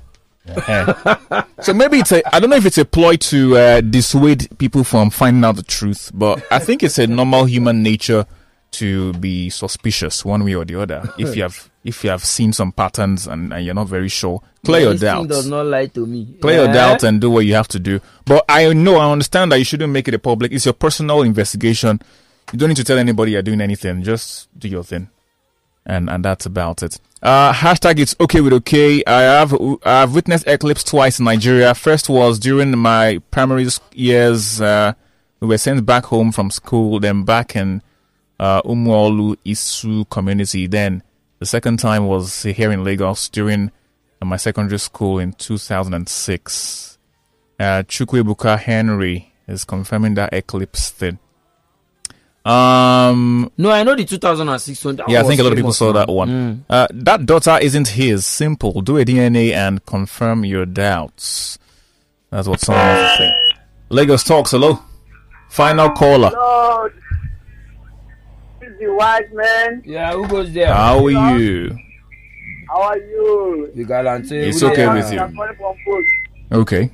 Speaker 3: So maybe I don't know if it's a ploy to dissuade people from finding out the truth, but I think it's a normal human nature to be suspicious one way or the other. If you have seen some patterns and you're not very sure, clear your doubts.
Speaker 4: Does not lie to me.
Speaker 3: Clear your doubts and do what you have to do. But I understand that you shouldn't make it a public. It's your personal investigation. You don't need to tell anybody you're doing anything. Just do your thing, and that's about it. Hashtag it's okay with okay. I've witnessed eclipse twice in Nigeria. First was during my primary years. We were sent back home from school, then back in Umuolu Isu community. Then the second time was here in Lagos during my secondary school in 2006. Chukwebuka Henry is confirming that eclipse thing.
Speaker 4: No, I know the 2006 one.
Speaker 3: I think a lot of people saw that one. That daughter isn't his. Simple. Do a DNA and confirm your doubts. That's what someone has to say. Lagos Talks, hello. Final caller.
Speaker 2: Hello. This is the white man.
Speaker 4: Yeah, who goes there?
Speaker 3: How are you?
Speaker 2: How are you?
Speaker 4: The gallant.
Speaker 3: It's okay with you. Okay.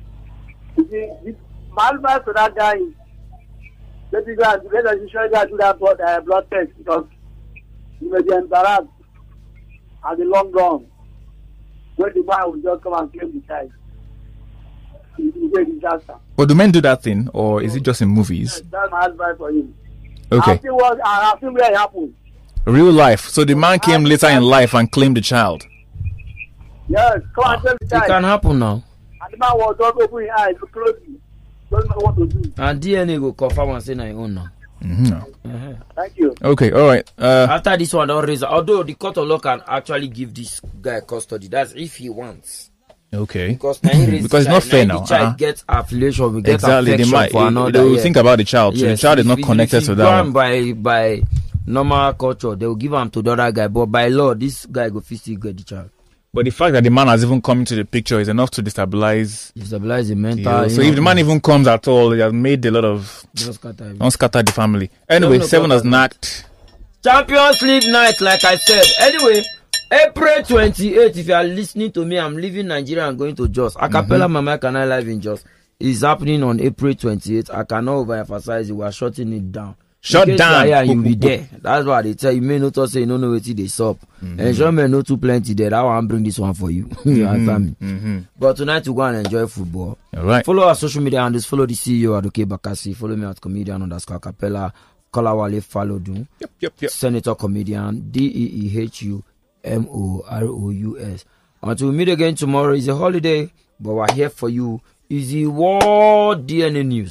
Speaker 2: My advice to that guy is let us ensure that do that blood test because you may be embarrassed at the long run when the man will just come and claim the child. It will be a disaster.
Speaker 3: But do men do that thing, or is it just in movies?
Speaker 2: Yes, that's my advice for him.
Speaker 3: Okay.
Speaker 2: I've seen where it happened.
Speaker 3: Real life. So the man came later in life and claimed the child.
Speaker 2: Yes, come and tell the child.
Speaker 4: It can happen now.
Speaker 2: And the man was just opening his eyes, closing. Don't know what to do.
Speaker 4: And DNA go confirm and say na your own now.
Speaker 2: Thank you.
Speaker 3: Okay, all right.
Speaker 4: After this one, don't raise. Although the court of law can actually give this guy custody, that's if he wants.
Speaker 3: Okay.
Speaker 4: Because it's
Speaker 3: not fair now.
Speaker 4: The child gets affiliation, we get
Speaker 3: exactly.
Speaker 4: affection for another.
Speaker 3: They will think about the child. So the child is not connected to that one.
Speaker 4: By normal culture, they will give him to the other guy. But by law, this guy go physically get the child.
Speaker 3: But the fact that the man has even come into the picture is enough to destabilize
Speaker 4: the mental.
Speaker 3: So if the man even comes at all, he has made a lot of scattered the family. Anyway, 7 has knocked.
Speaker 4: Champions League night, like I said. Anyway, April 28th. If you are listening to me, I'm leaving Nigeria and going to Jos. Acapella Mama Can I live in Jos is happening on April 28th. I cannot overemphasize it. We are shutting it down.
Speaker 3: Shut down.
Speaker 4: Yeah, you'll be there. That's why they tell you. May not say you don't know what they sup. And sure may know too plenty there. I want to bring this one for you. You understand me? But tonight we go and enjoy football.
Speaker 3: All right.
Speaker 4: Follow our social media handles. Follow the CEO Adoke Bakasi. Follow me at comedian_Capella. Kolawale Falodun.
Speaker 3: Yep.
Speaker 4: Senator Comedian. DEEHUMOROUS. Until we meet again tomorrow. It's a holiday. but we're here for you. Is the World DNA News.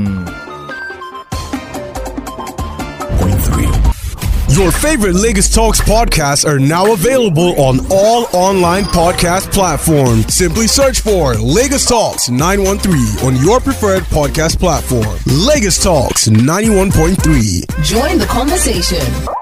Speaker 1: Your favorite Lagos Talks podcasts are now available on all online podcast platforms. Simply search for Lagos Talks 913 on your preferred podcast platform. Lagos Talks 91.3.
Speaker 5: Join the conversation.